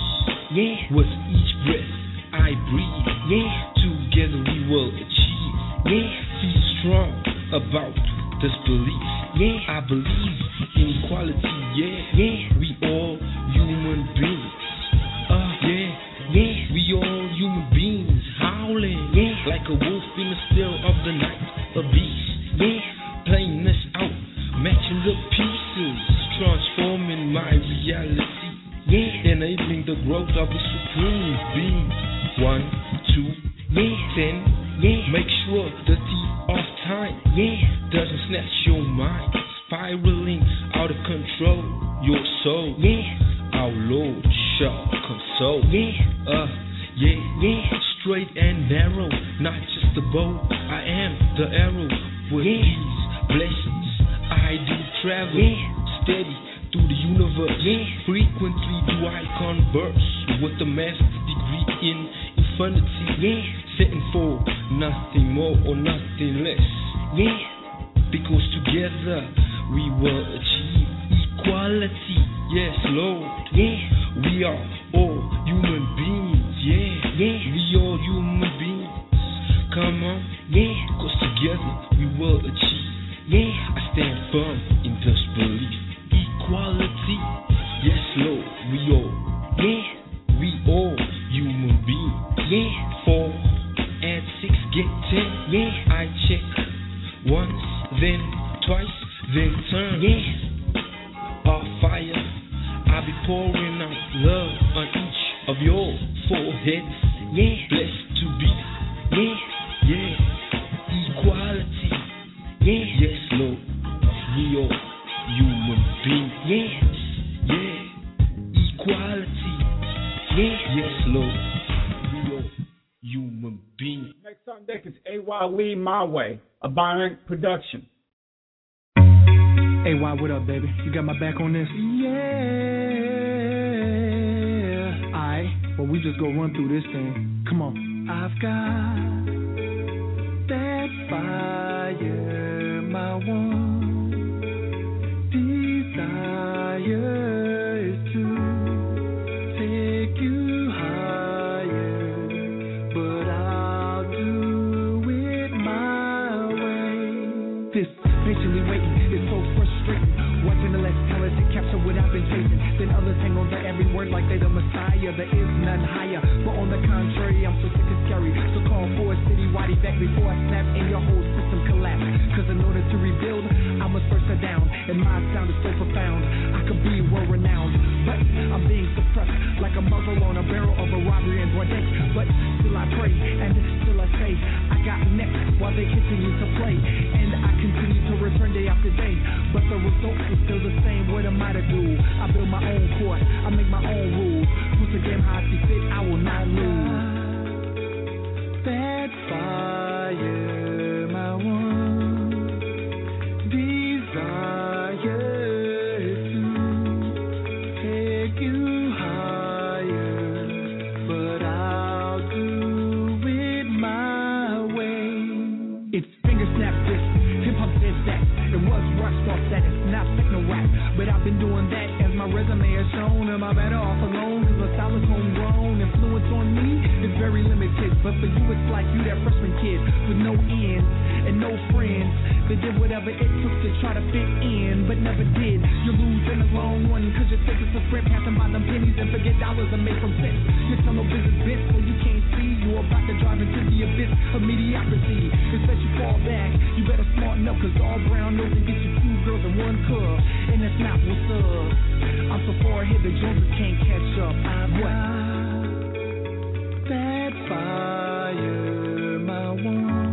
A: Yeah. With each breath I breathe. Yeah. Together we will achieve. Yeah. Feel strong about this belief. Yeah. I believe in equality. Yeah. Yeah. We all human beings. Uh, yeah. Yeah. We all human beings howling. Yeah. Like a wolf in the still of the night. A beast. Yeah. Playing this out. Matching the pieces. Transforming my reality. Yeah. Enabling the growth of the supreme being. One, two, yeah. Ten. Yeah. Make sure the thief of time. Yeah. Doesn't snatch your mind. Spiraling out of control. Your soul. Yeah. Our Lord shall console. Yeah. Uh, yeah. Yeah. Straight and narrow. Not just the bow. I am the arrow. With yeah. these blessings I do travel. Yeah. Steady through the universe. Yeah. Frequently do I converse with the master's degree in infinity. Yeah. Setting for nothing more or nothing less. Yeah. Because together we will achieve equality. Yes, Lord. Yeah. We are all human beings. Yeah. Yeah. We all human beings. Come on. Yeah. Because together we will achieve. Yeah. I stand firm in this belief. Equality. Yes, Lord. We all. Yeah. We all human beings. Yeah. Four and six get ten. Yeah. I check once, then twice, then turn. Yeah. Our fire. I'll be pouring out love on each of your foreheads. Yeah. Blessed to be. Yeah. Yeah. Equality. Yeah. Yes, Lord. We all human beings. Yeah. Yeah. Equality. Yeah. Yes, Lord. We all human beings.
R: Next on deck is A Y Lee My Way, a Bionic production.
B: A Y, what up, baby? You got my back on this? Yeah. Alright, well, we just go run through this thing. Come on. I've got that fire, my one desire is to take you higher, but I'll do it my way. This patiently waiting is so frustrating. Watching the less talented capture what I've been chasing. Then others hang on to every word like they the Messiah. There is none higher, but on the contrary, I'm so sick and scary. So call for a city-wide event before I snap and your whole system collapse. Cause in order to rebuild, I must first sit down. And my sound is so profound, I could be world-renowned. But I'm being suppressed like a muzzle on a barrel of a robbery in broad day. But still I pray, and still I say, I got next while they continue to play. And I continue to return day after day. But the results are still the same. What am I to do? I build my own court, I make my own rules. Push the game how I see fit, I will not lose. That fire, my one desire to take you higher, but I'll do it my way. It's but I've been doing that as my resume has shown. Am I better off alone? Cause the style is homegrown. Influence on me is very limited, but for you it's like you that freshman kid with no ends and no friends. They did whatever it took to try to fit in, but never did. You lose in the long run, cause you think it's a sprint, passing by them pennies and forget dollars are made from cents. Your tunnel vision bent so you can't see. You're about to drive into the abyss of mediocrity. It's that you fall back, you better smarten up, cause all brown nose and get you two girls in one cup, and that's not what's up. I'm so far ahead the Joneses can't catch up. I'm what? That fire, my one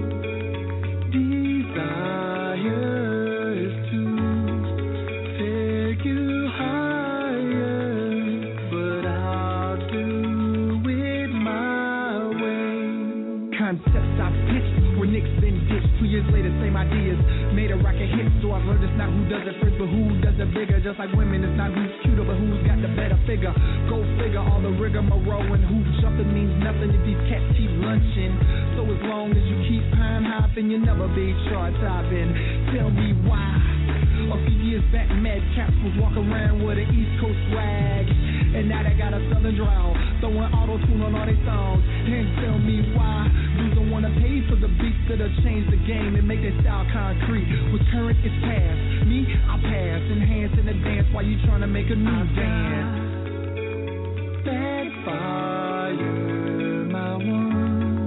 B: desire is to take you higher, but I'll do it my way. Concepts I've pitched where Nick's been ditched. Two years later, same ideas, made a rocket hit. So I've learned it's not who does it first, but who does it bigger. Just like women, it's not who's cuter, but who's got the better figure. Go figure, all the rigmarole and hoop jumping means nothing if these cats keep lunching. So as long as you keep pine hopping, you'll never be chart topping. Tell me why. A few years back, Mad Caps was walking around with an East Coast swag, and now they got a Southern drawl, throwing auto-tune on all their songs. And tell me why dudes don't wanna pay for the beats that'll change the game and make their style concrete. What's current is past. Me, I pass, enhance in the dance while you trying to make a new dance. That fire, my one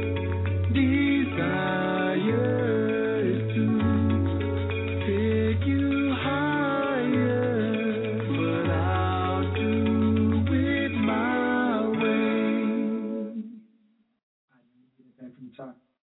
B: desire is to take you higher, but I'll do it my way.
R: Back from the top.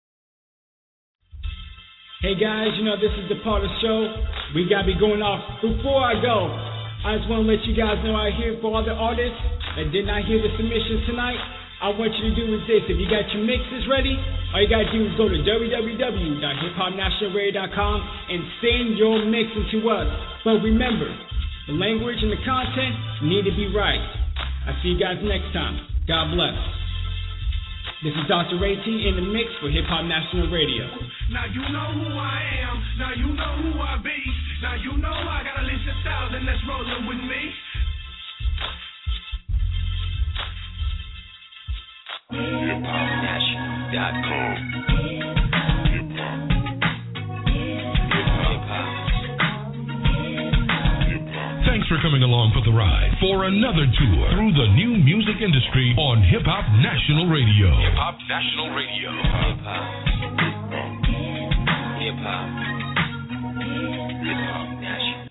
R: Hey guys, you know this is the part of the show we gotta be going off. Before I go, I just want to let you guys know out here for all the artists that did not hear the submissions tonight, I want you to do is this. If you got your mixes ready, all you gotta do is go to w w w dot hip hop national radio dot com and send your mixes to us. But remember, the language and the content need to be right. I'll see you guys next time. God bless. This is Doctor Ray T in the mix for Hip Hop National Radio.
Q: Now you know who I am. Now you know who I be. Now you know I got a list of thousand that's rolling with me. hip hop national dot com.
C: Thanks for coming along for the ride for another tour through the new music industry on Hip Hop National Radio. Hip Hop National Radio. Hip Hop. Hip Hop. Hip Hop National.